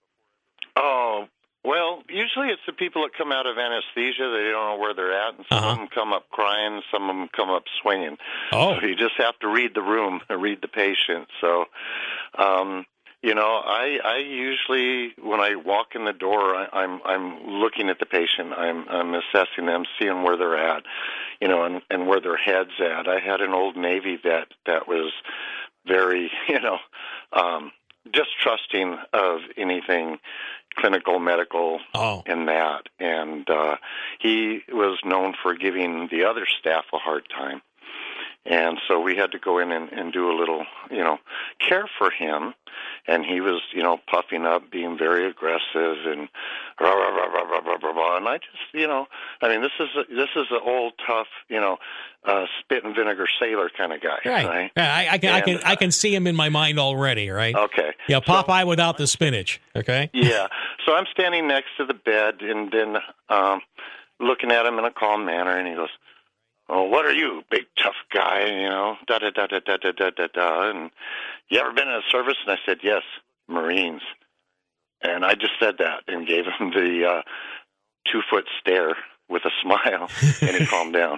Oh, well, usually it's the people that come out of anesthesia. They don't know where they're at, and some uh-huh. of them come up crying, some of them come up swinging. Oh. So you just have to read the room, read the patient. So, um, you know, I I usually when I walk in the door, I, I'm I'm looking at the patient. I'm I'm assessing them, seeing where they're at, you know, and, and where their head's at. I had an old Navy vet that was very, you know, um, distrusting of anything clinical, medical, oh. and that. And uh, he was known for giving the other staff a hard time. And so we had to go in and, and do a little, you know, care for him. And he was, you know, puffing up, being very aggressive and rah, rah, rah, rah, rah, blah, blah, blah. And I just, you know, I mean, this is a, this is an old, tough, you know, uh, spit and vinegar sailor kind of guy, right? Right. Yeah, I, I can, and, I can, I can see him in my mind already. Right. Okay. Yeah, Popeye so, without the spinach. Okay. Yeah. So I'm standing next to the bed and then um, looking at him in a calm manner, and he goes, "Oh, what are you, big tough guy? You know, da da da da da da da da da." And you ever been in a service? And I said, "Yes, Marines." And I just said that and gave him the uh, two-foot stare with a smile, and he calmed down.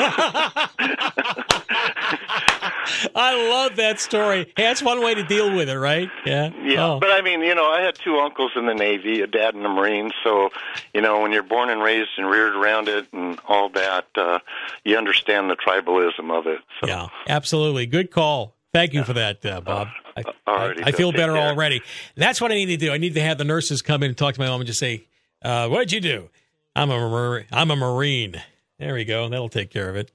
I love that story. Hey, that's one way to deal with it, right? Yeah. Yeah, oh. But I mean, you know, I had two uncles in the Navy, a dad in the Marines, so, you know, when you're born and raised and reared around it and all that, uh, you understand the tribalism of it. So. Yeah, absolutely. Good call. Thank you for that, uh, Bob. I, I, I feel better care. already. That's what I need to do. I need to have the nurses come in and talk to my mom and just say, uh, what'd you do? I'm a, Mar- I'm a Marine. There we go. That'll take care of it.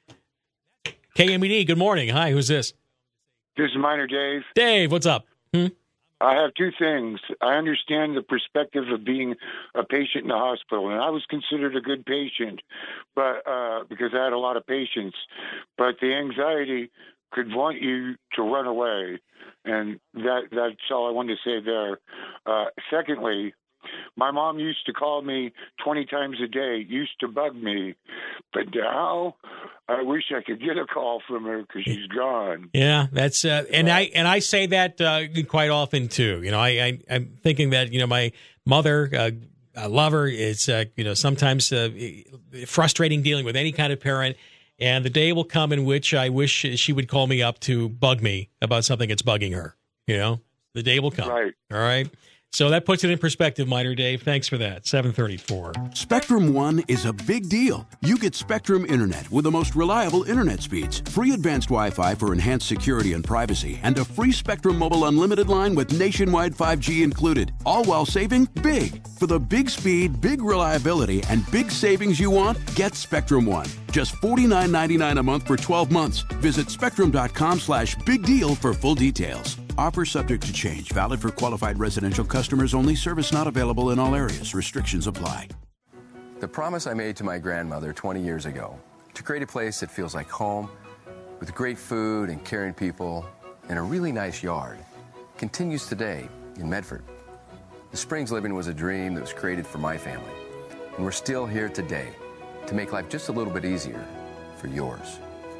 K M E D, good morning. Hi, who's this? This is Minor Dave. Dave, what's up? Hmm? I have two things. I understand the perspective of being a patient in the hospital, and I was considered a good patient, but uh, because I had a lot of patience. But the anxiety could want you to run away, and that that's all I wanted to say there. Uh, secondly, my mom used to call me twenty times a day, used to bug me, but now I wish I could get a call from her because she's gone. Yeah, that's uh, and I and I say that uh, quite often too. You know, I, I I'm thinking that you know my mother, uh, I love her. It's uh, you know sometimes uh, frustrating dealing with any kind of parent. And the day will come in which I wish she would call me up to bug me about something that's bugging her. You know, the day will come. Right. All right. So that puts it in perspective, Minor Dave. Thanks for that. seven thirty-four. Spectrum One is a big deal. You get Spectrum Internet with the most reliable internet speeds, free advanced Wi-Fi for enhanced security and privacy, and a free Spectrum Mobile Unlimited line with nationwide five G included, all while saving big. For the big speed, big reliability, and big savings you want, get Spectrum One. Just forty-nine ninety-nine a month for twelve months. Visit spectrum.com slash big deal for full details. Offer subject to change. Valid for qualified residential customers only. Service not available in all areas. Restrictions apply. The promise I made to my grandmother twenty years ago, to create a place that feels like home, with great food and caring people, and a really nice yard, continues today in Medford. The Springs Living was a dream that was created for my family, and we're still here today to make life just a little bit easier for yours.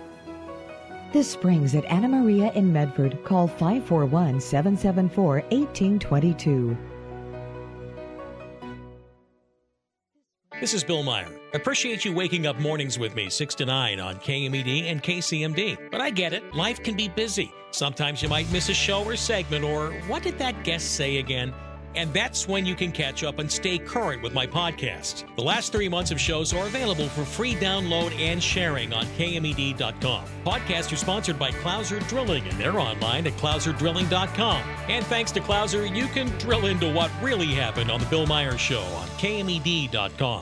This Springs at Anna Maria in Medford. Call five four one, seven seven four, one eight two two. This is Bill Meyer. Appreciate you waking up mornings with me, six to nine on K M E D and K C M D. But I get it. Life can be busy. Sometimes you might miss a show or segment, or what did that guest say again? And that's when you can catch up and stay current with my podcasts. The last three months of shows are available for free download and sharing on K M E D dot com. Podcasts are sponsored by Clouser Drilling, and they're online at clouser drilling dot com. And thanks to Clouser, you can drill into what really happened on The Bill Meyer Show on K M E D dot com.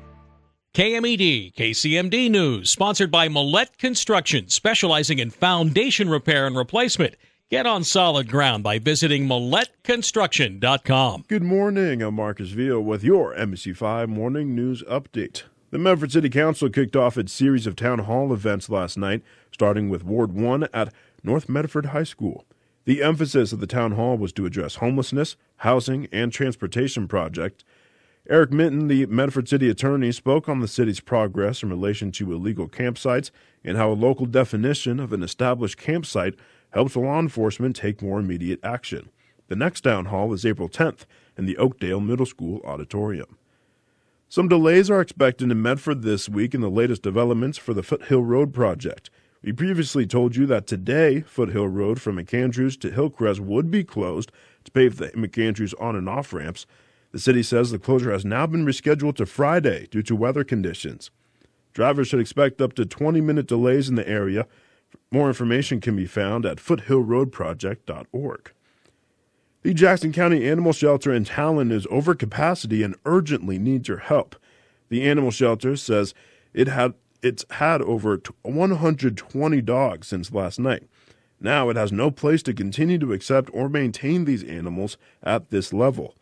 K M E D, K C M D News, sponsored by Millette Construction, specializing in foundation repair and replacement. Get on solid ground by visiting millette construction dot com. Good morning. I'm Marcus Villa with your N B C five Morning News Update. The Medford City Council kicked off its series of town hall events last night, starting with Ward one at North Medford High School. The emphasis of the town hall was to address homelessness, housing, and transportation projects. Eric Minton, the Medford City Attorney, spoke on the city's progress in relation to illegal campsites and how a local definition of an established campsite helps law enforcement take more immediate action. The next town hall is April tenth in the Oakdale Middle School auditorium. Some delays are expected in Medford this week in the latest developments for the Foothill Road project. We previously told you that today, Foothill Road from McAndrews to Hillcrest would be closed to pave the McAndrews on and off ramps. The city says the closure has now been rescheduled to Friday due to weather conditions. Drivers should expect up to twenty-minute delays in the area. More information can be found at foothill road project dot org. The Jackson County Animal Shelter in Talon is over capacity and urgently needs your help. The animal shelter says it had it's had over one hundred twenty dogs since last night. Now it has no place to continue to accept or maintain these animals at this level.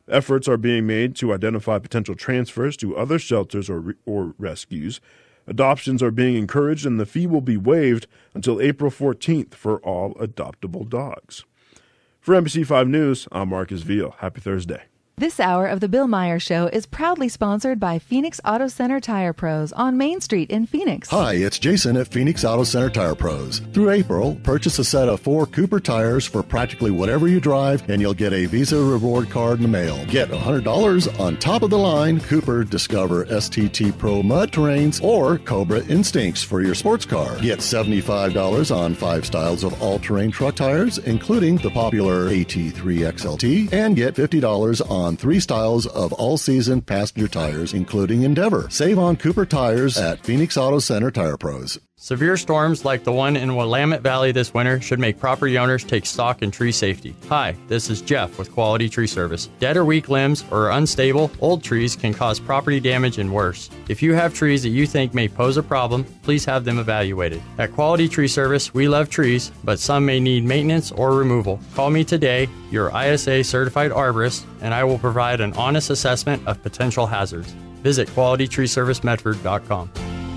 Efforts are being made to identify potential transfers to other shelters or, or rescues. Adoptions are being encouraged, and the fee will be waived until April fourteenth for all adoptable dogs. For N B C five News, I'm Marcus Veal. Happy Thursday. This hour of the Bill Meyer Show is proudly sponsored by Phoenix Auto Center Tire Pros on Main Street in Phoenix. Hi, it's Jason at Phoenix Auto Center Tire Pros. Through April, purchase a set of four Cooper tires for practically whatever you drive, and you'll get a Visa reward card in the mail. Get one hundred dollars on top of the line Cooper Discover S T T Pro Mud Terrains or Cobra Instincts for your sports car. Get seventy-five dollars on five styles of all-terrain truck tires, including the popular A T three X L T, and get fifty dollars on on three styles of all-season passenger tires, including Endeavor. Save on Cooper tires at Phoenix Auto Center Tire Pros. Severe storms like the one in Willamette Valley this winter should make property owners take stock in tree safety. Hi, this is Jeff with Quality Tree Service. Dead or weak limbs or unstable, old trees can cause property damage and worse. If you have trees that you think may pose a problem, please have them evaluated. At Quality Tree Service, we love trees, but some may need maintenance or removal. Call me today, your I S A certified arborist, and I will provide an honest assessment of potential hazards. Visit quality tree service medford dot com.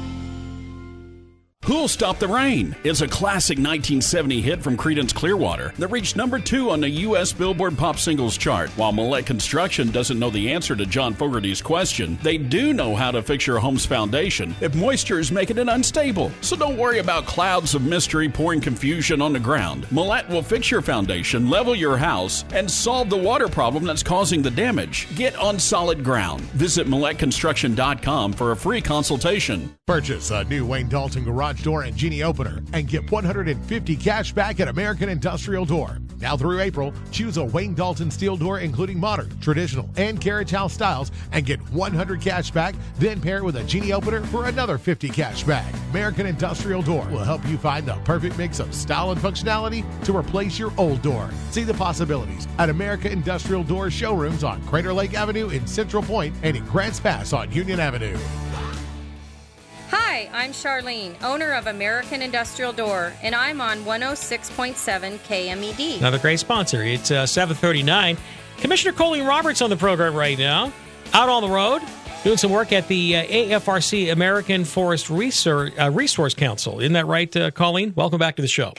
Who'll Stop the Rain is a classic nineteen seventy hit from Creedence Clearwater that reached number two on the U S Billboard Pop Singles chart. While Millette Construction doesn't know the answer to John Fogerty's question, they do know how to fix your home's foundation if moisture is making it unstable. So don't worry about clouds of mystery pouring confusion on the ground. Millette will fix your foundation, level your house, and solve the water problem that's causing the damage. Get on solid ground. Visit millette construction dot com for a free consultation. Purchase a new Wayne Dalton garage door and genie opener and get one hundred fifty cash back at American Industrial Door. Now through April, choose a Wayne Dalton steel door including modern, traditional, and carriage house styles and get one hundred cash back, then pair it with a genie opener for another fifty cash back. American Industrial Door will help you find the perfect mix of style and functionality to replace your old door. See the possibilities at American Industrial Door showrooms on Crater Lake Avenue in Central Point and in Grants Pass on Union Avenue. Hi, I'm Charlene, owner of American Industrial Door, and I'm on one oh six point seven K M E D. Another great sponsor. It's uh, seven thirty-nine. Commissioner Colleen Roberts on the program right now, out on the road, doing some work at the uh, A F R C, American Forest Research, uh, Resource Council. Isn't that right, uh, Colleen? Welcome back to the show.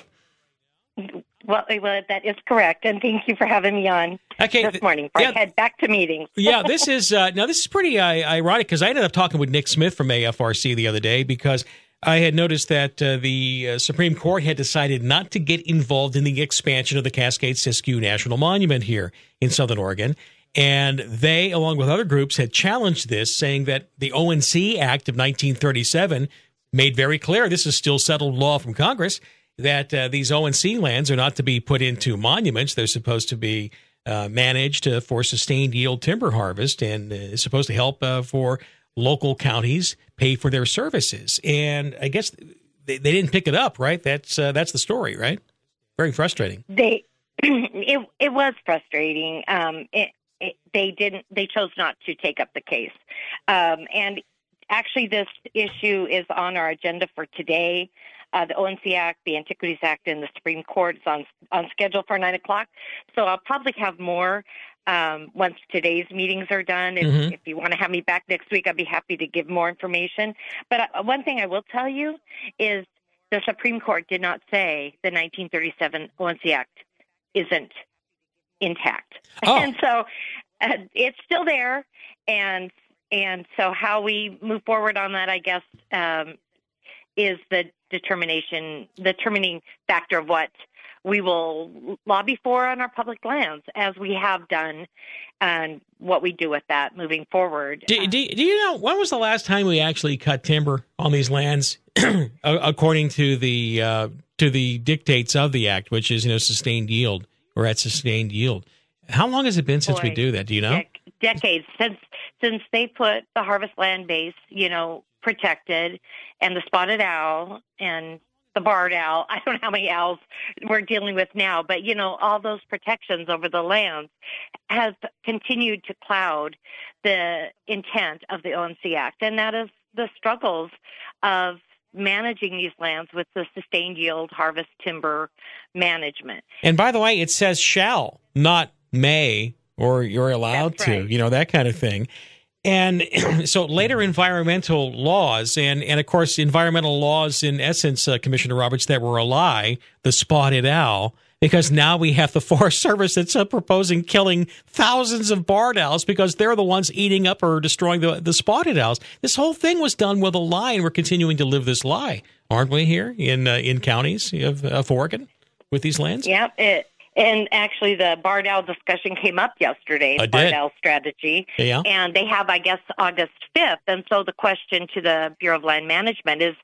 Well, well, that is correct, and thank you for having me on okay, this morning. Before yeah, I head back to meetings. yeah, this is uh, now this is pretty uh, ironic because I ended up talking with Nick Smith from A F R C the other day because I had noticed that uh, the uh, Supreme Court had decided not to get involved in the expansion of the Cascade-Siskiyou National Monument here in Southern Oregon. And they, along with other groups, had challenged this, saying that the O N C Act of nineteen thirty-seven made very clear, this is still settled law from Congress, that uh, these O N C lands are not to be put into monuments. They're supposed to be uh, managed uh, for sustained yield timber harvest and uh, is supposed to help uh, for local counties pay for their services. And I guess they, they didn't pick it up, right? That's uh, that's the story, right? Very frustrating. They it it was frustrating. Um, it, it, they didn't. They chose not to take up the case. Um, and actually, this issue is on our agenda for today. Uh, the O N C Act, the Antiquities Act, and the Supreme Court is on on schedule for nine o'clock. So I'll probably have more um, once today's meetings are done. If, Mm-hmm. if you want to have me back next week, I'd be happy to give more information. But uh, one thing I will tell you is the Supreme Court did not say the nineteen thirty-seven O N C Act isn't intact. Oh. And so uh, it's still there. And and so how we move forward on that, I guess, um, is the determination, the determining factor of what we will lobby for on our public lands, as we have done, and what we do with that moving forward. Do, do, do you know, when was the last time we actually cut timber on these lands according to the uh, to the dictates of the Act, which is, you know, sustained yield or at sustained yield? How long has it been since Boy, we do that? Do you know? Dec- decades since since they put the harvest land base, you know, protected, and the spotted owl and the barred owl. I don't know how many owls we're dealing with now, but, you know, all those protections over the lands has continued to cloud the intent of the O N C Act, and that is the struggles of managing these lands with the sustained yield harvest timber management. And by the way, it says shall, not may or you're allowed That's to, right. you know, that kind of thing. And so later environmental laws, and, and of course, environmental laws, in essence, uh, Commissioner Roberts, that were a lie, the spotted owl, because now we have the Forest Service that's uh, proposing killing thousands of barred owls because they're the ones eating up or destroying the, the spotted owls. This whole thing was done with a lie, and we're continuing to live this lie, aren't we, here in uh, in counties of, of Oregon with these lands? Yep. It, and actually, the barred owl discussion came up yesterday, I the barred did. owl strategy. Yeah. And they have, I guess, August fifth. And so the question to the Bureau of Land Management is,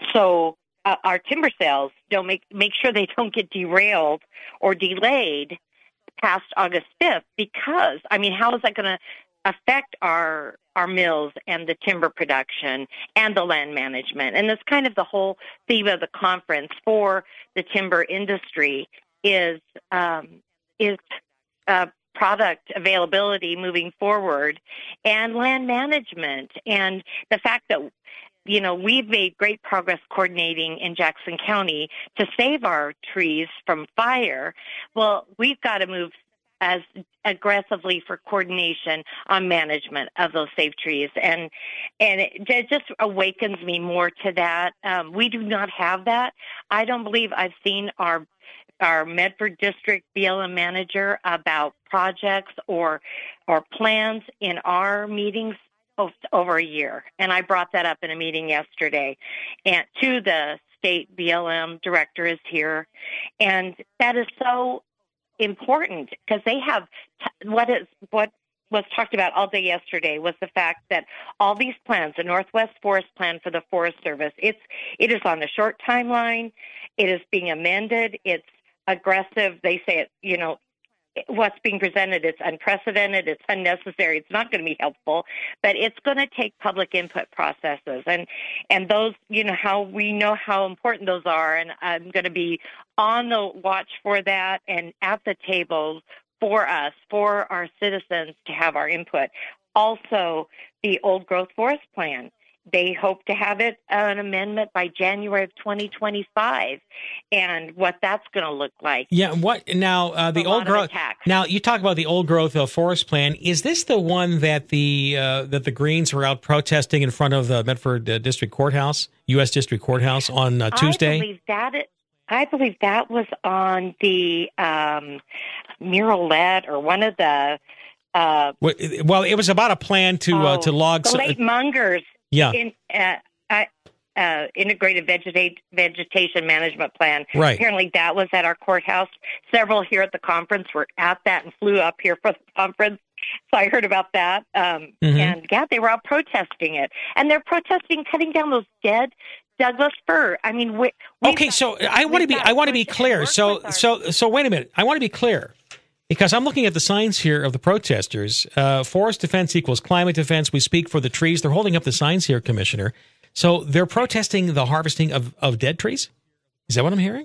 so uh, our timber sales, don't make make sure they don't get derailed or delayed past August fifth, because, I mean, how is that going to affect our our mills and the timber production and the land management? And that's kind of the whole theme of the conference for the timber industry is um, is uh, product availability moving forward and land management, and the fact that, you know, we've made great progress coordinating in Jackson County to save our trees from fire. Well, we've got to move as aggressively for coordination on management of those saved trees. And and it just awakens me more to that. Um, we do not have that. I don't believe I've seen our our Medford District B L M manager about projects or or plans in our meetings over a year. And I brought that up in a meeting yesterday, and to the state B L M director is here. And that is so important because they have t- what is what was talked about all day yesterday was the fact that all these plans, the Northwest Forest Plan for the Forest Service, it's it is on a short timeline. It is being amended. It's aggressive. They say it, you know, what's being presented is unprecedented, it's unnecessary, it's not going to be helpful, but it's going to take public input processes. And and those, you know, how we know how important those are, and I'm going to be on the watch for that and at the table for us, for our citizens to have our input. Also, the Old Growth Forest Plan. They hope to have it uh, an amendment by January of twenty twenty-five, and what that's going to look like. Yeah. What now? Uh, the A old lot of growth. attacks. Now you talk about the old growth uh, forest plan. Is this the one that the uh, that the Greens are out protesting in front of the Medford uh, District Courthouse, U S District Courthouse on uh, Tuesday? I believe that. It, I believe that was on the um, Muralette or one of the. Uh, well, it was about a plan to oh, uh, to log. the late Mungers. Yeah. In, uh, uh, uh, integrated vegetate, vegetation management plan. Right. Apparently that was at our courthouse. Several here at the conference were at that and flew up here for the conference. So I heard about that. Um, Mhm. And, yeah, they were out protesting it. And they're protesting cutting down those dead Douglas fir. I mean, we, Okay, so I want to be I want to be clear. So so so wait a minute. I want to be clear. Because I'm looking at the signs here of the protesters. Uh, forest defense equals climate defense. We speak for the trees. They're holding up the signs here, Commissioner. So they're protesting the harvesting of, of dead trees? Is that what I'm hearing?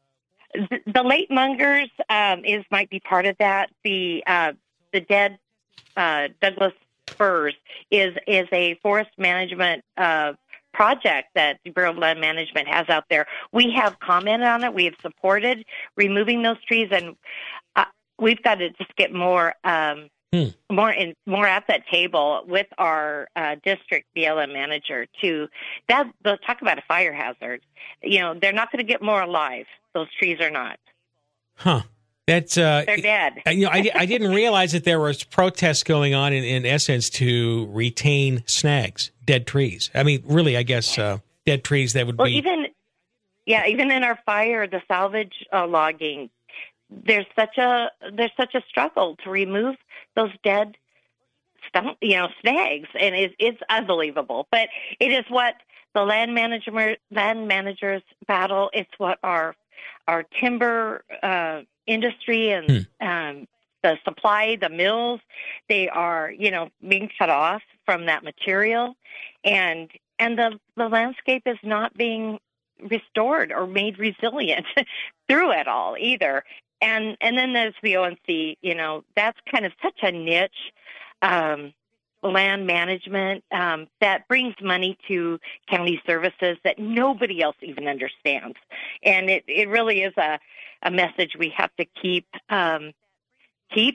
The, the late Mungers um, is might be part of that. The uh, the dead uh, Douglas firs is is a forest management uh, project that the Bureau of Land Management has out there. We have commented on it. We have supported removing those trees, and uh, we've got to just get more um, hmm. more in more at that table with our uh, district B L M manager to that. They'll talk about a fire hazard. You know, they're not going to get more alive. Those trees are not. Huh. That's uh, they're dead. You know, I, I didn't realize that there was protests going on in, in essence to retain snags, dead trees. I mean, really, I guess uh, dead trees that would well, be. even yeah, even in our fire, the salvage uh, logging. There's such a there's such a struggle to remove those dead, stump, you know, snags, and it's it's unbelievable. But it is what the land manager land managers battle. It's what our our timber uh, industry and hmm. um, the supply, the mills, they are you know being cut off from that material, and and the the landscape is not being restored or made resilient through it all either. And and then there's the O N C, you know, that's kind of such a niche um, land management um, that brings money to county services that nobody else even understands. And it, it really is a, a message we have to keep um, keep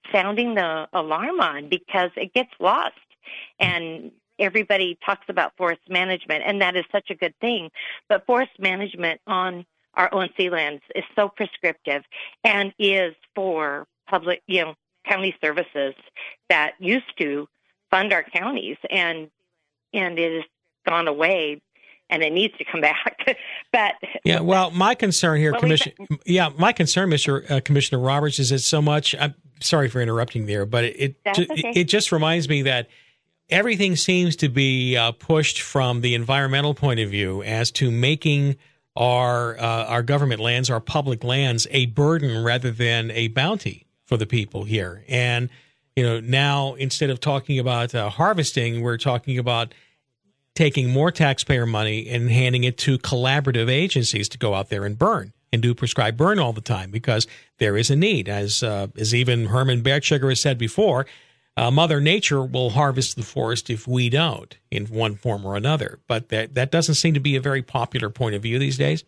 sounding the alarm on, because it gets lost. And everybody talks about forest management, and that is such a good thing. But forest management on our O N C lands is so prescriptive and is for public, you know, county services that used to fund our counties, and and it has gone away, and it needs to come back. But yeah, well, my concern here, well, Commissioner, yeah, my concern, Mister Uh, Commissioner Roberts, is that so much. I'm sorry for interrupting there, but it it, That's okay. it just reminds me that everything seems to be uh, pushed from the environmental point of view as to making our uh, our government lands, our public lands, a burden rather than a bounty for the people here. And you know, now instead of talking about uh, harvesting, we're talking about taking more taxpayer money and handing it to collaborative agencies to go out there and burn and do prescribed burn all the time, because there is a need. As uh, as even Herman Bertschiger has said before, uh, Mother Nature will harvest the forest if we don't, in one form or another. But that that doesn't seem to be a very popular point of view these days.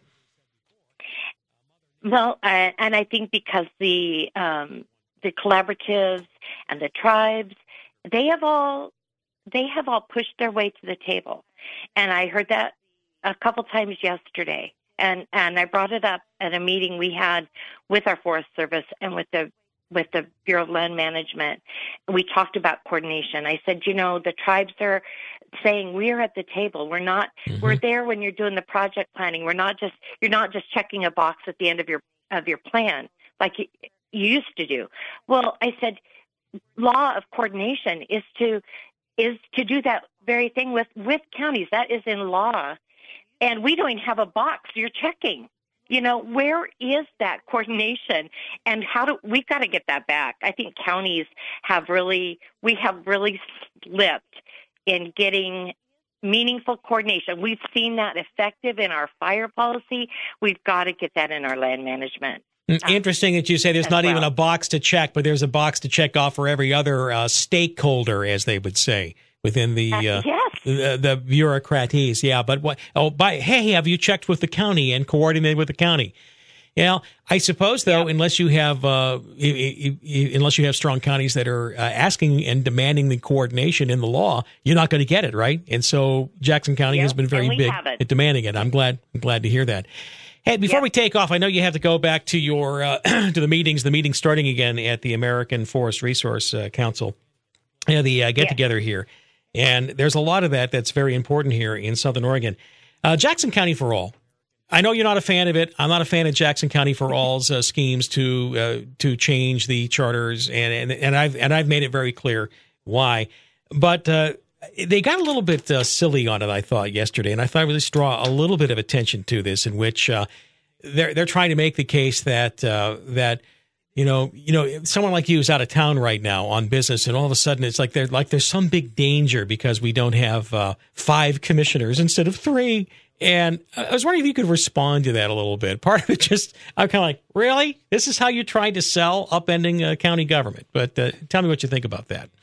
Well, uh, and I think because the um, the collaboratives and the tribes, they have all they have all pushed their way to the table, and I heard that a couple times yesterday, and and I brought it up at a meeting we had with our Forest Service and with the with the Bureau of Land Management. We talked about coordination. I said, you know, the tribes are saying we're at the table. We're not. Mm-hmm. We're there when you're doing the project planning. We're not just. You're not just checking a box at the end of your of your plan like you, you used to do. Well, I said, law of coordination is to is to do that very thing with with counties. That is in law, and we don't even have a box you're checking. You know, where is that coordination, and how do we've got to get that back? I think counties have really we have really slipped in getting meaningful coordination. We've seen that effective in our fire policy. We've got to get that in our land management. Interesting that you say there's not well. even a box to check, but there's a box to check off for every other uh, stakeholder, as they would say, within the uh, uh, yes. the, the bureaucraties. Yeah, but what? Oh, by hey, have you checked with the county and coordinated with the county? You know, I suppose though, yeah. unless you have uh, you, you, unless you have strong counties that are uh, asking and demanding the coordination in the law, you're not going to get it, right? And so Jackson County yep. has been very big at demanding it. I'm glad I'm glad to hear that. Hey, before yep. we take off, I know you have to go back to your uh, to the meetings. The meeting's starting again at the American Forest Resource uh, Council, uh, the uh, get together yes. here, and there's a lot of that that's very important here in Southern Oregon. Uh, Jackson County for All. I know you're not a fan of it. I'm not a fan of Jackson County for All's uh, schemes to uh, to change the charters, and, and and I've and I've made it very clear why. But uh, they got a little bit uh, silly on it, I thought, yesterday, and I thought I would just draw a little bit of attention to this, in which uh, they're they're trying to make the case that uh, that you know you know someone like you is out of town right now on business, and all of a sudden it's like there's like there's some big danger because we don't have uh, five commissioners instead of three. And I was wondering if you could respond to that a little bit. Part of it just, I'm kind of like, really? This is how you're trying to sell upending uh, county government? But uh, tell me what you think about that.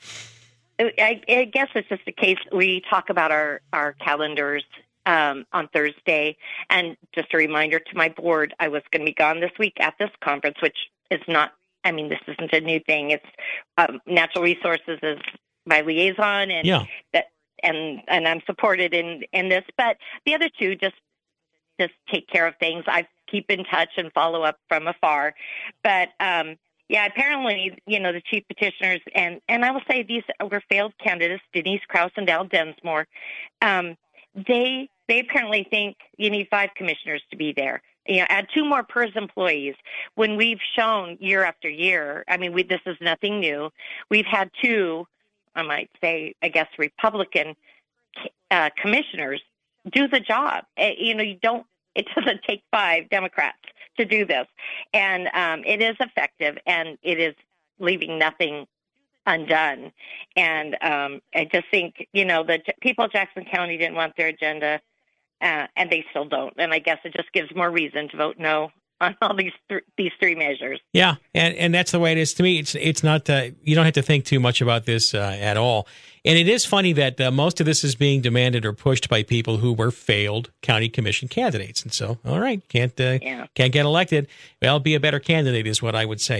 I, I guess it's just a case we talk about our, our calendars um, on Thursday. And just a reminder to my board, I was going to be gone this week at this conference, which is not, I mean, this isn't a new thing. It's um, Natural Resources is my liaison, and yeah. that. And and I'm supported in, in this, but the other two just just take care of things. I keep in touch and follow up from afar. But um, yeah, apparently, you know, the chief petitioners and, and I will say these were failed candidates, Denise Krause and Al Densmore. Um, they they apparently think you need five commissioners to be there. You know, add two more P E R S employees. When we've shown year after year, I mean, we, this is nothing new. We've had two. I might say, I guess, Republican uh, commissioners do the job. Uh, you know, you don't, it doesn't take five Democrats to do this. And um, it is effective, and it is leaving nothing undone. And um, I just think, you know, the people of Jackson County didn't want their agenda, uh, and they still don't. And I guess it just gives more reason to vote no on all these th- these three measures. Yeah, and and that's the way it is to me. It's it's not uh, you don't have to think too much about this uh, at all. And it is funny that uh, most of this is being demanded or pushed by people who were failed county commission candidates. And so, all right, can't uh, yeah. can't get elected. Well, be a better candidate is what I would say.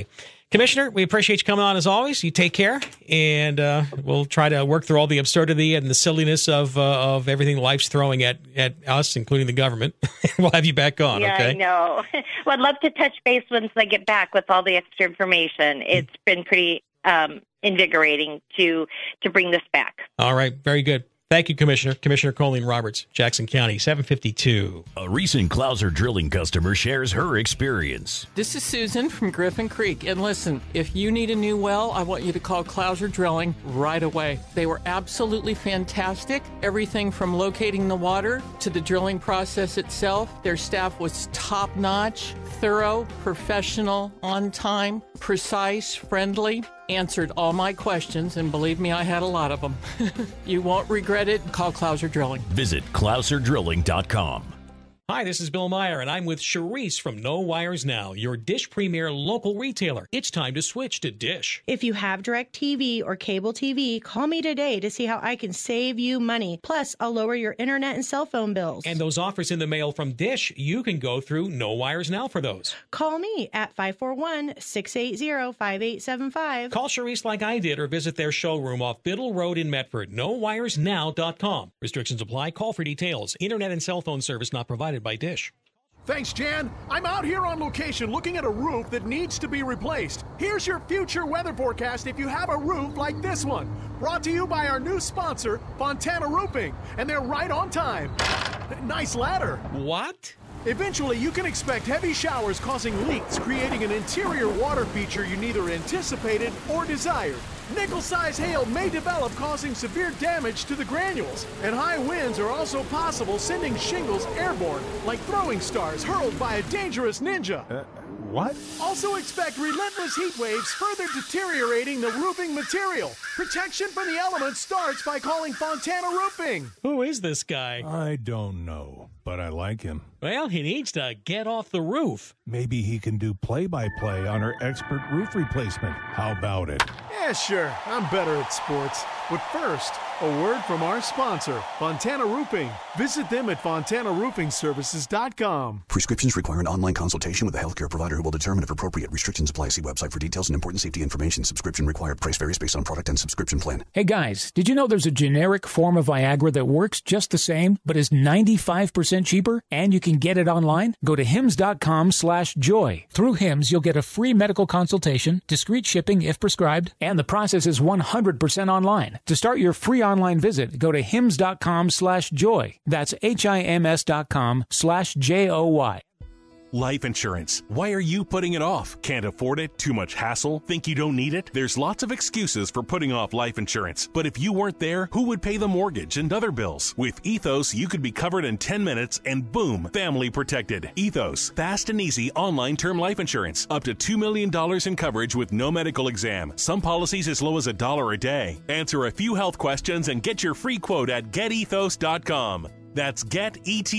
Commissioner, we appreciate you coming on as always. You take care, and uh, we'll try to work through all the absurdity and the silliness of uh, of everything life's throwing at, at us, including the government. We'll have you back on, yeah, okay? I know. Well, I'd love to touch base once I get back with all the extra information. It's been pretty um, invigorating to to bring this back. All right, very good. Thank you, Commissioner. Commissioner Colleen Roberts, Jackson County, seven fifty-two. A recent Clouser Drilling customer shares her experience. This is Susan from Griffin Creek. And listen, if you need a new well, I want you to call Clouser Drilling right away. They were absolutely fantastic. Everything from locating the water to the drilling process itself. Their staff was top-notch, thorough, professional, on time, precise, friendly. Answered all my questions, and believe me, I had a lot of them. You won't regret it. Call Clouser Drilling. Visit Clouser Drilling dot com. Hi, this is Bill Meyer, and I'm with Charisse from No Wires Now, your Dish Premier local retailer. It's time to switch to Dish. If you have DirecTV or cable T V, call me today to see how I can save you money. Plus, I'll lower your internet and cell phone bills. And those offers in the mail from Dish, you can go through No Wires Now for those. Call me at five four one, six eight zero, five eight seven five. Call Charisse like I did or visit their showroom off Biddle Road in Medford, no wires now dot com. Restrictions apply. Call for details. Internet and cell phone service not provided by Dish. Thanks, Jan. I'm out here on location looking at a roof that needs to be replaced. Here's your future weather forecast if you have a roof like this one. Brought to you by our new sponsor, Fontana Roofing. And they're right on time. Nice ladder. What? Eventually, you can expect heavy showers causing leaks, creating an interior water feature you neither anticipated or desired. Nickel-sized hail may develop, causing severe damage to the granules. And high winds are also possible, sending shingles airborne, like throwing stars hurled by a dangerous ninja. Uh, what? Also expect relentless heat waves, further deteriorating the roofing material. Protection from the elements starts by calling Fontana Roofing. Who is this guy? I don't know, but I like him. Well, he needs to get off the roof. Maybe he can do play-by-play on our expert roof replacement. How about it? Yeah, sure. I'm better at sports. But first, a word from our sponsor, Fontana Roofing. Visit them at fontana roofing services dot com. Prescriptions require an online consultation with a healthcare provider who will determine if appropriate. Restrictions apply. See website for details and important safety information. Subscription required. Price varies based on product and subscription plan. Hey guys, did you know there's a generic form of Viagra that works just the same, but is ninety-five percent cheaper, and you can get it online? Go to hims dot com slash joy. Through Hims, you'll get a free medical consultation, discreet shipping if prescribed, and the process is one hundred percent online. To start your free online visit, go to hims dot com slash joy. That's H I M S dot com slash J O Y. Life insurance. Why are you putting it off? Can't afford it? Too much hassle? Think you don't need it? There's lots of excuses for putting off life insurance. But if you weren't there, who would pay the mortgage and other bills? With Ethos, you could be covered in ten minutes and boom, family protected. Ethos, fast and easy online term life insurance. Up to two million dollars in coverage with no medical exam. Some policies as low as a dollar a day. Answer a few health questions and get your free quote at get ethos dot com. That's get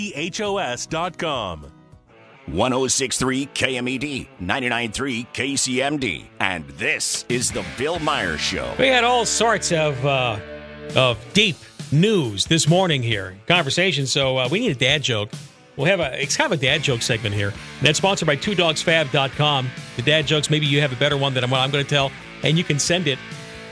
ethos dot com. one oh six point three K M E D, ninety-nine point three K C M D, and this is the Bill Meyer Show. We had all sorts of uh, of deep news this morning here, conversation. So uh, we need a dad joke. We'll have a it's kind of a dad joke segment here. And that's sponsored by two dogs fab dot com. The dad jokes, maybe you have a better one than what I'm going to tell, and you can send it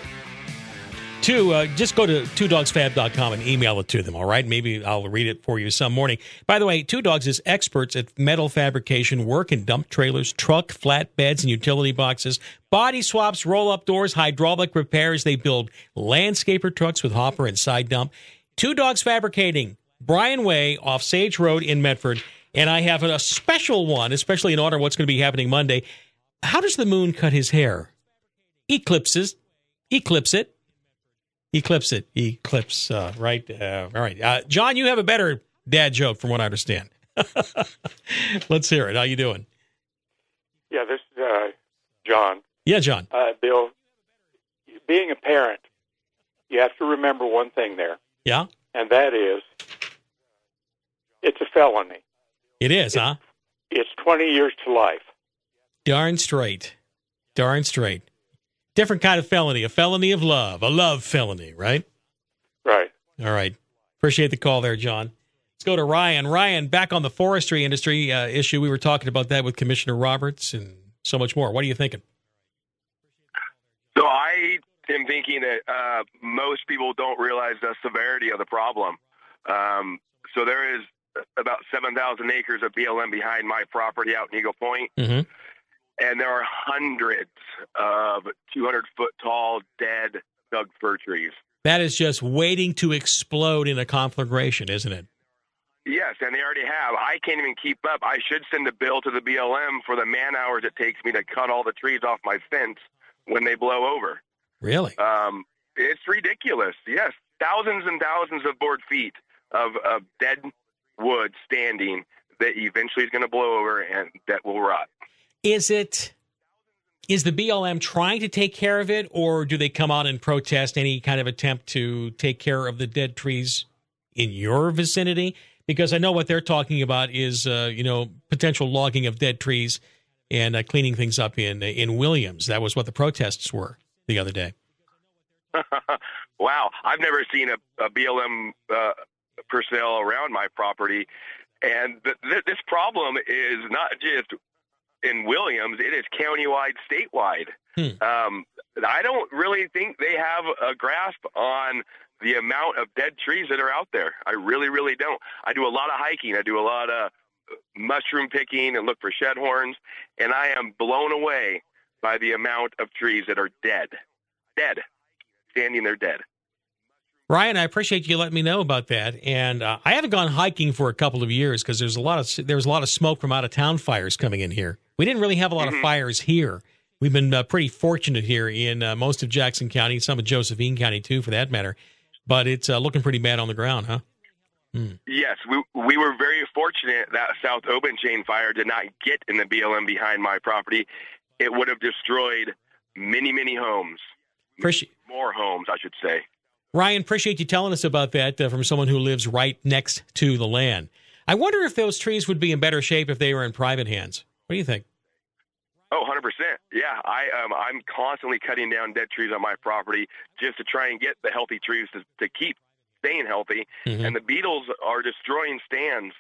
to uh, just go to two dogs fab dot com and email it to them, all right? Maybe I'll read it for you some morning. By the way, Two Dogs is experts at metal fabrication, work in dump trailers, truck, flatbeds, and utility boxes, body swaps, roll-up doors, hydraulic repairs. They build landscaper trucks with hopper and side dump. Two Dogs Fabricating, Bryan Way off Sage Road in Medford. And I have a special one, especially in honor of what's going to be happening Monday. How does the moon cut his hair? Eclipses. Eclipse it. Eclipse it. Eclipse, uh, right? Uh, all right. Uh, John, you have a better dad joke from what I understand. Let's hear it. How you doing? Yeah, this is uh, John. Yeah, John. Uh, Bill, being a parent, you have to remember one thing there. Yeah? And that is, it's a felony. It is, it's, huh? It's twenty years to life. Darn straight. Darn straight. Different kind of felony, a felony of love, a love felony, right? Right. All right. Appreciate the call there, John. Let's go to Ryan. Ryan, back on the forestry industry uh, issue. We were talking about that with Commissioner Roberts and so much more. What are you thinking? am thinking that uh, most people don't realize the severity of the problem. Um, so there is about seven thousand acres of B L M behind my property out in Eagle Point. Mm-hmm. And there are hundreds of two hundred foot tall dead Doug fir trees. That is just waiting to explode in a conflagration, isn't it? Yes, and they already have. I can't even keep up. I should send a bill to the B L M for the man hours it takes me to cut all the trees off my fence when they blow over. Really? Um, it's ridiculous. Yes, thousands and thousands of board feet of, of dead wood standing that eventually is going to blow over and that will rot. Is it, is the B L M trying to take care of it, or do they come out and protest any kind of attempt to take care of the dead trees in your vicinity? Because I know what they're talking about is, uh, you know, potential logging of dead trees and uh, cleaning things up in in Williams. That was what the protests were the other day. Wow. I've never seen a, a B L M uh, personnel around my property. And th- th- this problem is not just in Williams, it is countywide, statewide. Hmm. Um, I don't really think they have a grasp on the amount of dead trees that are out there. I really, really don't. I do a lot of hiking. I do a lot of mushroom picking and look for shedhorns, and I am blown away by the amount of trees that are dead. Dead. Standing there dead. Ryan, I appreciate you letting me know about that. And uh, I haven't gone hiking for a couple of years because there's a lot of there's a lot of smoke from out of town fires coming in here. We didn't really have a lot Mm-hmm. of fires here. We've been uh, pretty fortunate here in uh, most of Jackson County, some of Josephine County too, for that matter. But it's uh, looking pretty bad on the ground, huh? Hmm. Yes, we we were very fortunate that South Open Chain fire did not get in the B L M behind my property. It would have destroyed many, many homes. Appreciate More homes, I should say. Ryan, appreciate you telling us about that uh, from someone who lives right next to the land. I wonder if those trees would be in better shape if they were in private hands. What do you think? Oh, one hundred percent. Yeah, I, um, I'm constantly cutting down dead trees on my property just to try and get the healthy trees to, to keep staying healthy. Mm-hmm. And the beetles are destroying stands.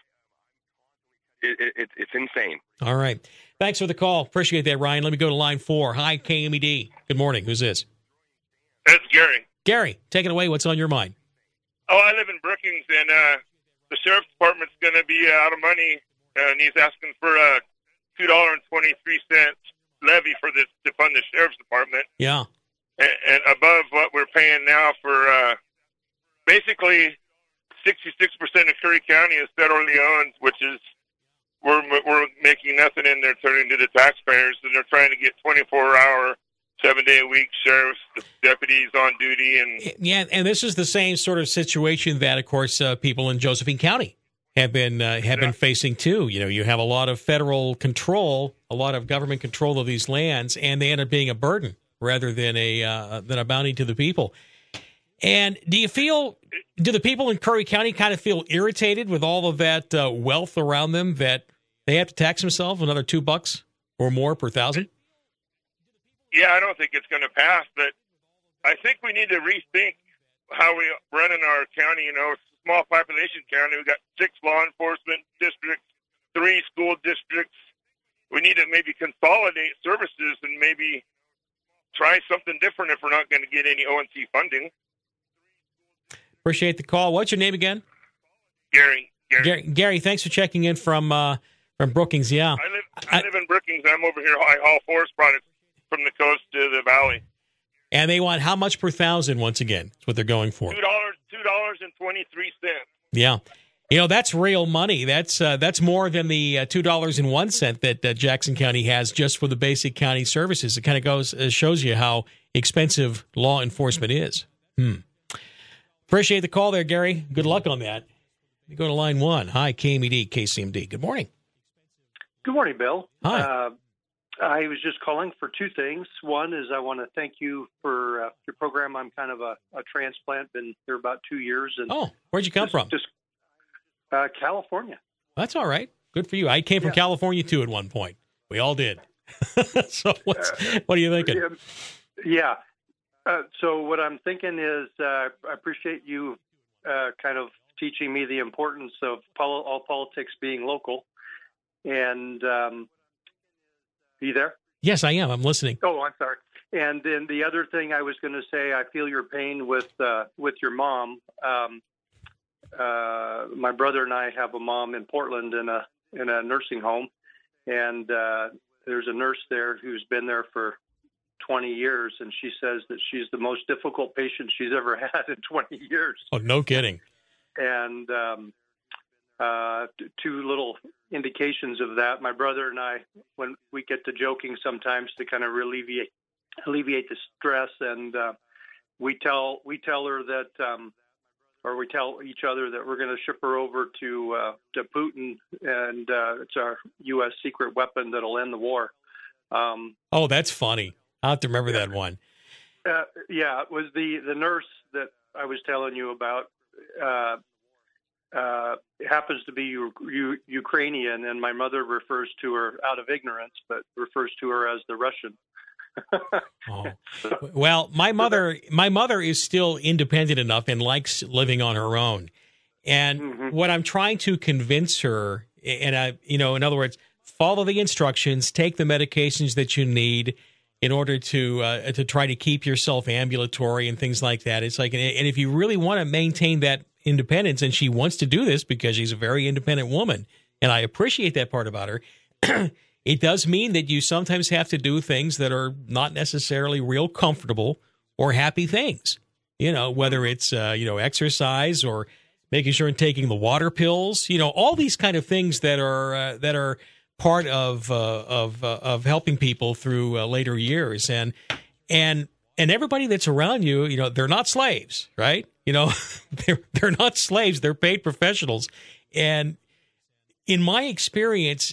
It, it, it, it's insane. All right. Thanks for the call. Appreciate that, Ryan. Let me go to line four. Hi, K M E D. Good morning. Who's this? It's Gary. Gary, take it away. What's on your mind? Oh, I live in Brookings, and uh, the sheriff's department's going to be out of money, uh, and he's asking for a two dollars and twenty-three cents levy for this to fund the sheriff's department. Yeah. And, and above what we're paying now for uh, basically sixty-six percent of Curry County is federally owned, which is we're we're making nothing in there turning to the taxpayers, and they're trying to get twenty-four hour, seven day a week sheriffs, deputies on duty, and Yeah, and this is the same sort of situation that, of course, uh, people in Josephine County have been uh, have yeah. been facing too. You know, you have a lot of federal control, a lot of government control of these lands, and they end up being a burden rather than a uh, than a bounty to the people. And do you feel, do the people in Curry County kind of feel irritated with all of that uh, wealth around them that they have to tax themselves another two bucks or more per thousand? Yeah, I don't think it's going to pass, but I think we need to rethink how we run in our county. You know, it's a small population county. We've got six law enforcement districts, three school districts. We need to maybe consolidate services and maybe try something different if we're not going to get any O N C funding. Appreciate the call. What's your name again? Gary. Gary. Gary, Gary thanks for checking in from uh, from Brookings. Yeah, I live I, I live in Brookings. I'm over here. I haul forest products from the coast to the valley. And they want how much per thousand? Once again, that's what they're going for. Two dollars. Two dollars and twenty three cents. Yeah, you know that's real money. That's uh, that's more than the uh, two dollars and one cent that uh, Jackson County has just for the basic county services. It kind of goes uh, shows you how expensive law enforcement is. Hmm. Appreciate the call there, Gary. Good luck on that. You go to line one. Hi, K M E D, K C M D. Good morning. Good morning, Bill. Hi. Uh, I was just calling for two things. One is I want to thank you for uh, your program. I'm kind of a, a transplant, been here about two years. And oh, where'd you come just, from? Just uh, California. That's all right. Good for you. I came from yeah. California, too, at one point. We all did. So what's, what are you thinking? Yeah. Uh, so what I'm thinking is uh, I appreciate you uh, kind of teaching me the importance of pol- all politics being local. And um, are you there? Yes, I am. I'm listening. Oh, I'm sorry. and then the other thing I was going to say, I feel your pain with uh, with your mom. Um, uh, my brother and I have a mom in Portland in a in a nursing home, and uh, there's a nurse there who's been there for twenty years, and she says that she's the most difficult patient she's ever had in twenty years. Oh, no kidding. And um, uh, two little indications of that. My brother and I, when we get to joking sometimes to kind of alleviate alleviate the stress, and uh, we tell we tell her that, um, or we tell each other that we're going to ship her over to uh, to Putin, and uh, it's our U S secret weapon that'll end the war. Um, oh, that's funny. I'll have to remember that one. Uh, yeah, it was the, the nurse that I was telling you about. Uh, uh, happens to be U- U- Ukrainian, and my mother refers to her out of ignorance, but refers to her as the Russian. Oh. Well, my mother, my mother is still independent enough and likes living on her own. And mm-hmm. what I'm trying to convince her, and I, you know, in other words, follow the instructions, take the medications that you need in order to uh, to try to keep yourself ambulatory and things like that. It's like, and if you really want to maintain that independence, and she wants to do this because she's a very independent woman, and I appreciate that part about her. It does mean that you sometimes have to do things that are not necessarily real comfortable or happy things. You know, whether it's uh, you know exercise or making sure and taking the water pills. You know, all these kind of things that are uh, that are part of uh, of uh, of helping people through uh, later years, and and and everybody that's around you, you know, they're not slaves, right? You know, they're they're not slaves; they're paid professionals, and in my experience,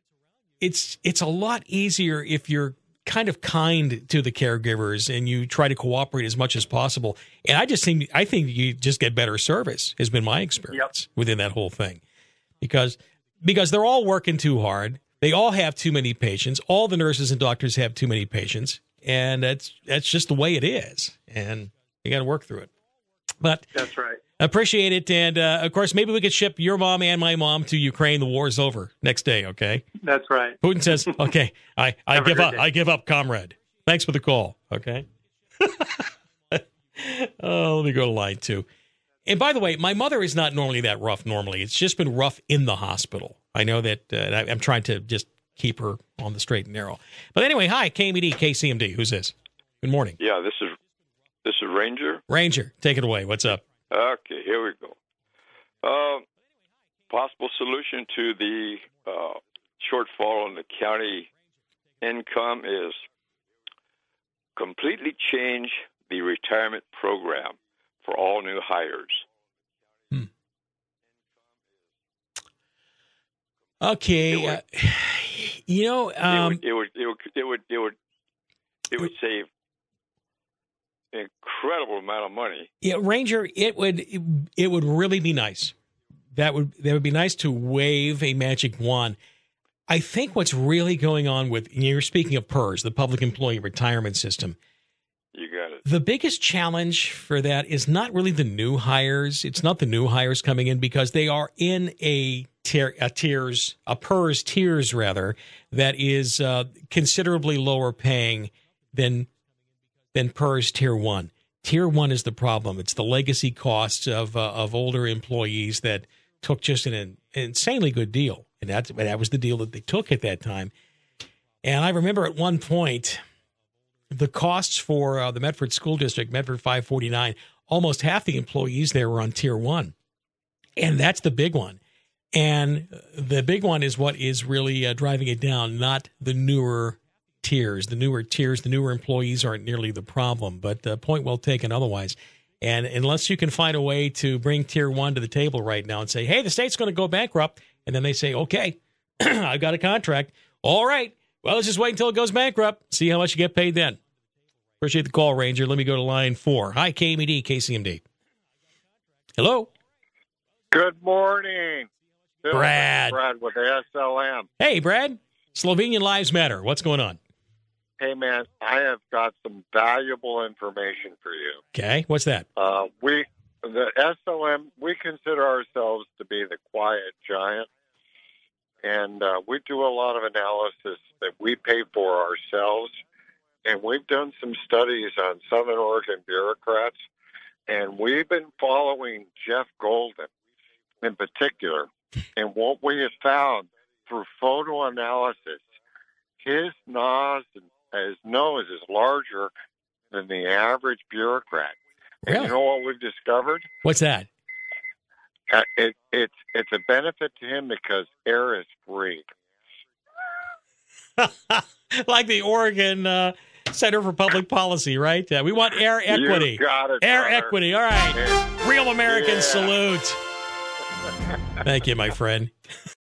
it's it's a lot easier if you're kind of kind to the caregivers and you try to cooperate as much as possible. And I just think I think you just get better service. Has been my experience yep. within that whole thing, because. Because they're all working too hard. They all have too many patients. All the nurses and doctors have too many patients. And that's that's just the way it is. And you got to work through it. But that's right. Appreciate it. And, uh, of course, maybe we could ship your mom and my mom to Ukraine. The war's over next day, okay? That's right. Putin says, okay, I, I give up. Day. I give up, comrade. Thanks for the call, okay? Oh, let me go to line two. And by the way, my mother is not normally that rough normally. It's just been rough in the hospital. I know that uh, I, I'm trying to just keep her on the straight and narrow. But anyway, hi, K M E D, K C M D. Who's this? Good morning. Yeah, this is this is Ranger. Ranger, take it away. What's up? Okay, here we go. Uh, possible solution to the uh, shortfall in the county income is completely change the retirement program for all new hires. Hmm. Okay, would, uh, you know, um, it, would, it would it would it would it would it would save an incredible amount of money. Yeah, Ranger, it would it, it would really be nice. That would that would be nice to wave a magic wand. I think what's really going on with, you're speaking of PERS, the Public Employee Retirement System. You got it. The biggest challenge for that is not really the new hires. It's not the new hires coming in, because they are in a tier, a tiers, a PERS tiers rather, that is uh, considerably lower paying than than PERS tier one. Tier one is the problem. It's the legacy costs of uh, of older employees that took just an, an insanely good deal, and that that was the deal that they took at that time. And I remember at one point, the costs for uh, the Medford School District, Medford five forty-nine, almost half the employees there were on tier one. And that's the big one. And the big one is what is really uh, driving it down, not the newer tiers. The newer tiers, the newer employees aren't nearly the problem, but uh, point well taken otherwise. And unless you can find a way to bring tier one to the table right now and say, hey, the state's going to go bankrupt, and then they say, okay, I've got a contract. All right. Well, let's just wait until it goes bankrupt. See how much you get paid then. Appreciate the call, Ranger. Let me go to line four. Hi, K M E D, K C M D. Hello. Good morning. Brad. Brad with the S L M. Hey, Brad. Slovenian Lives Matter. What's going on? Hey, man, I have got some valuable information for you. Okay. What's that? Uh, we, the S L M, we consider ourselves to be the quiet giant. And uh, we do a lot of analysis that we pay for ourselves. And we've done done some studies on Southern Oregon bureaucrats, and we've been following Jeff Golden in particular. And what we have found through photo analysis, his nose, his nose is larger than the average bureaucrat. And Really? you know what we've discovered? What's that? Uh, it, it's it's a benefit to him because air is free. Like the Oregon uh, Center for Public Policy, right? Uh, we want air equity. You got it, air brother. equity. All right. Yeah. Real American Yeah. salute. Thank you, my friend.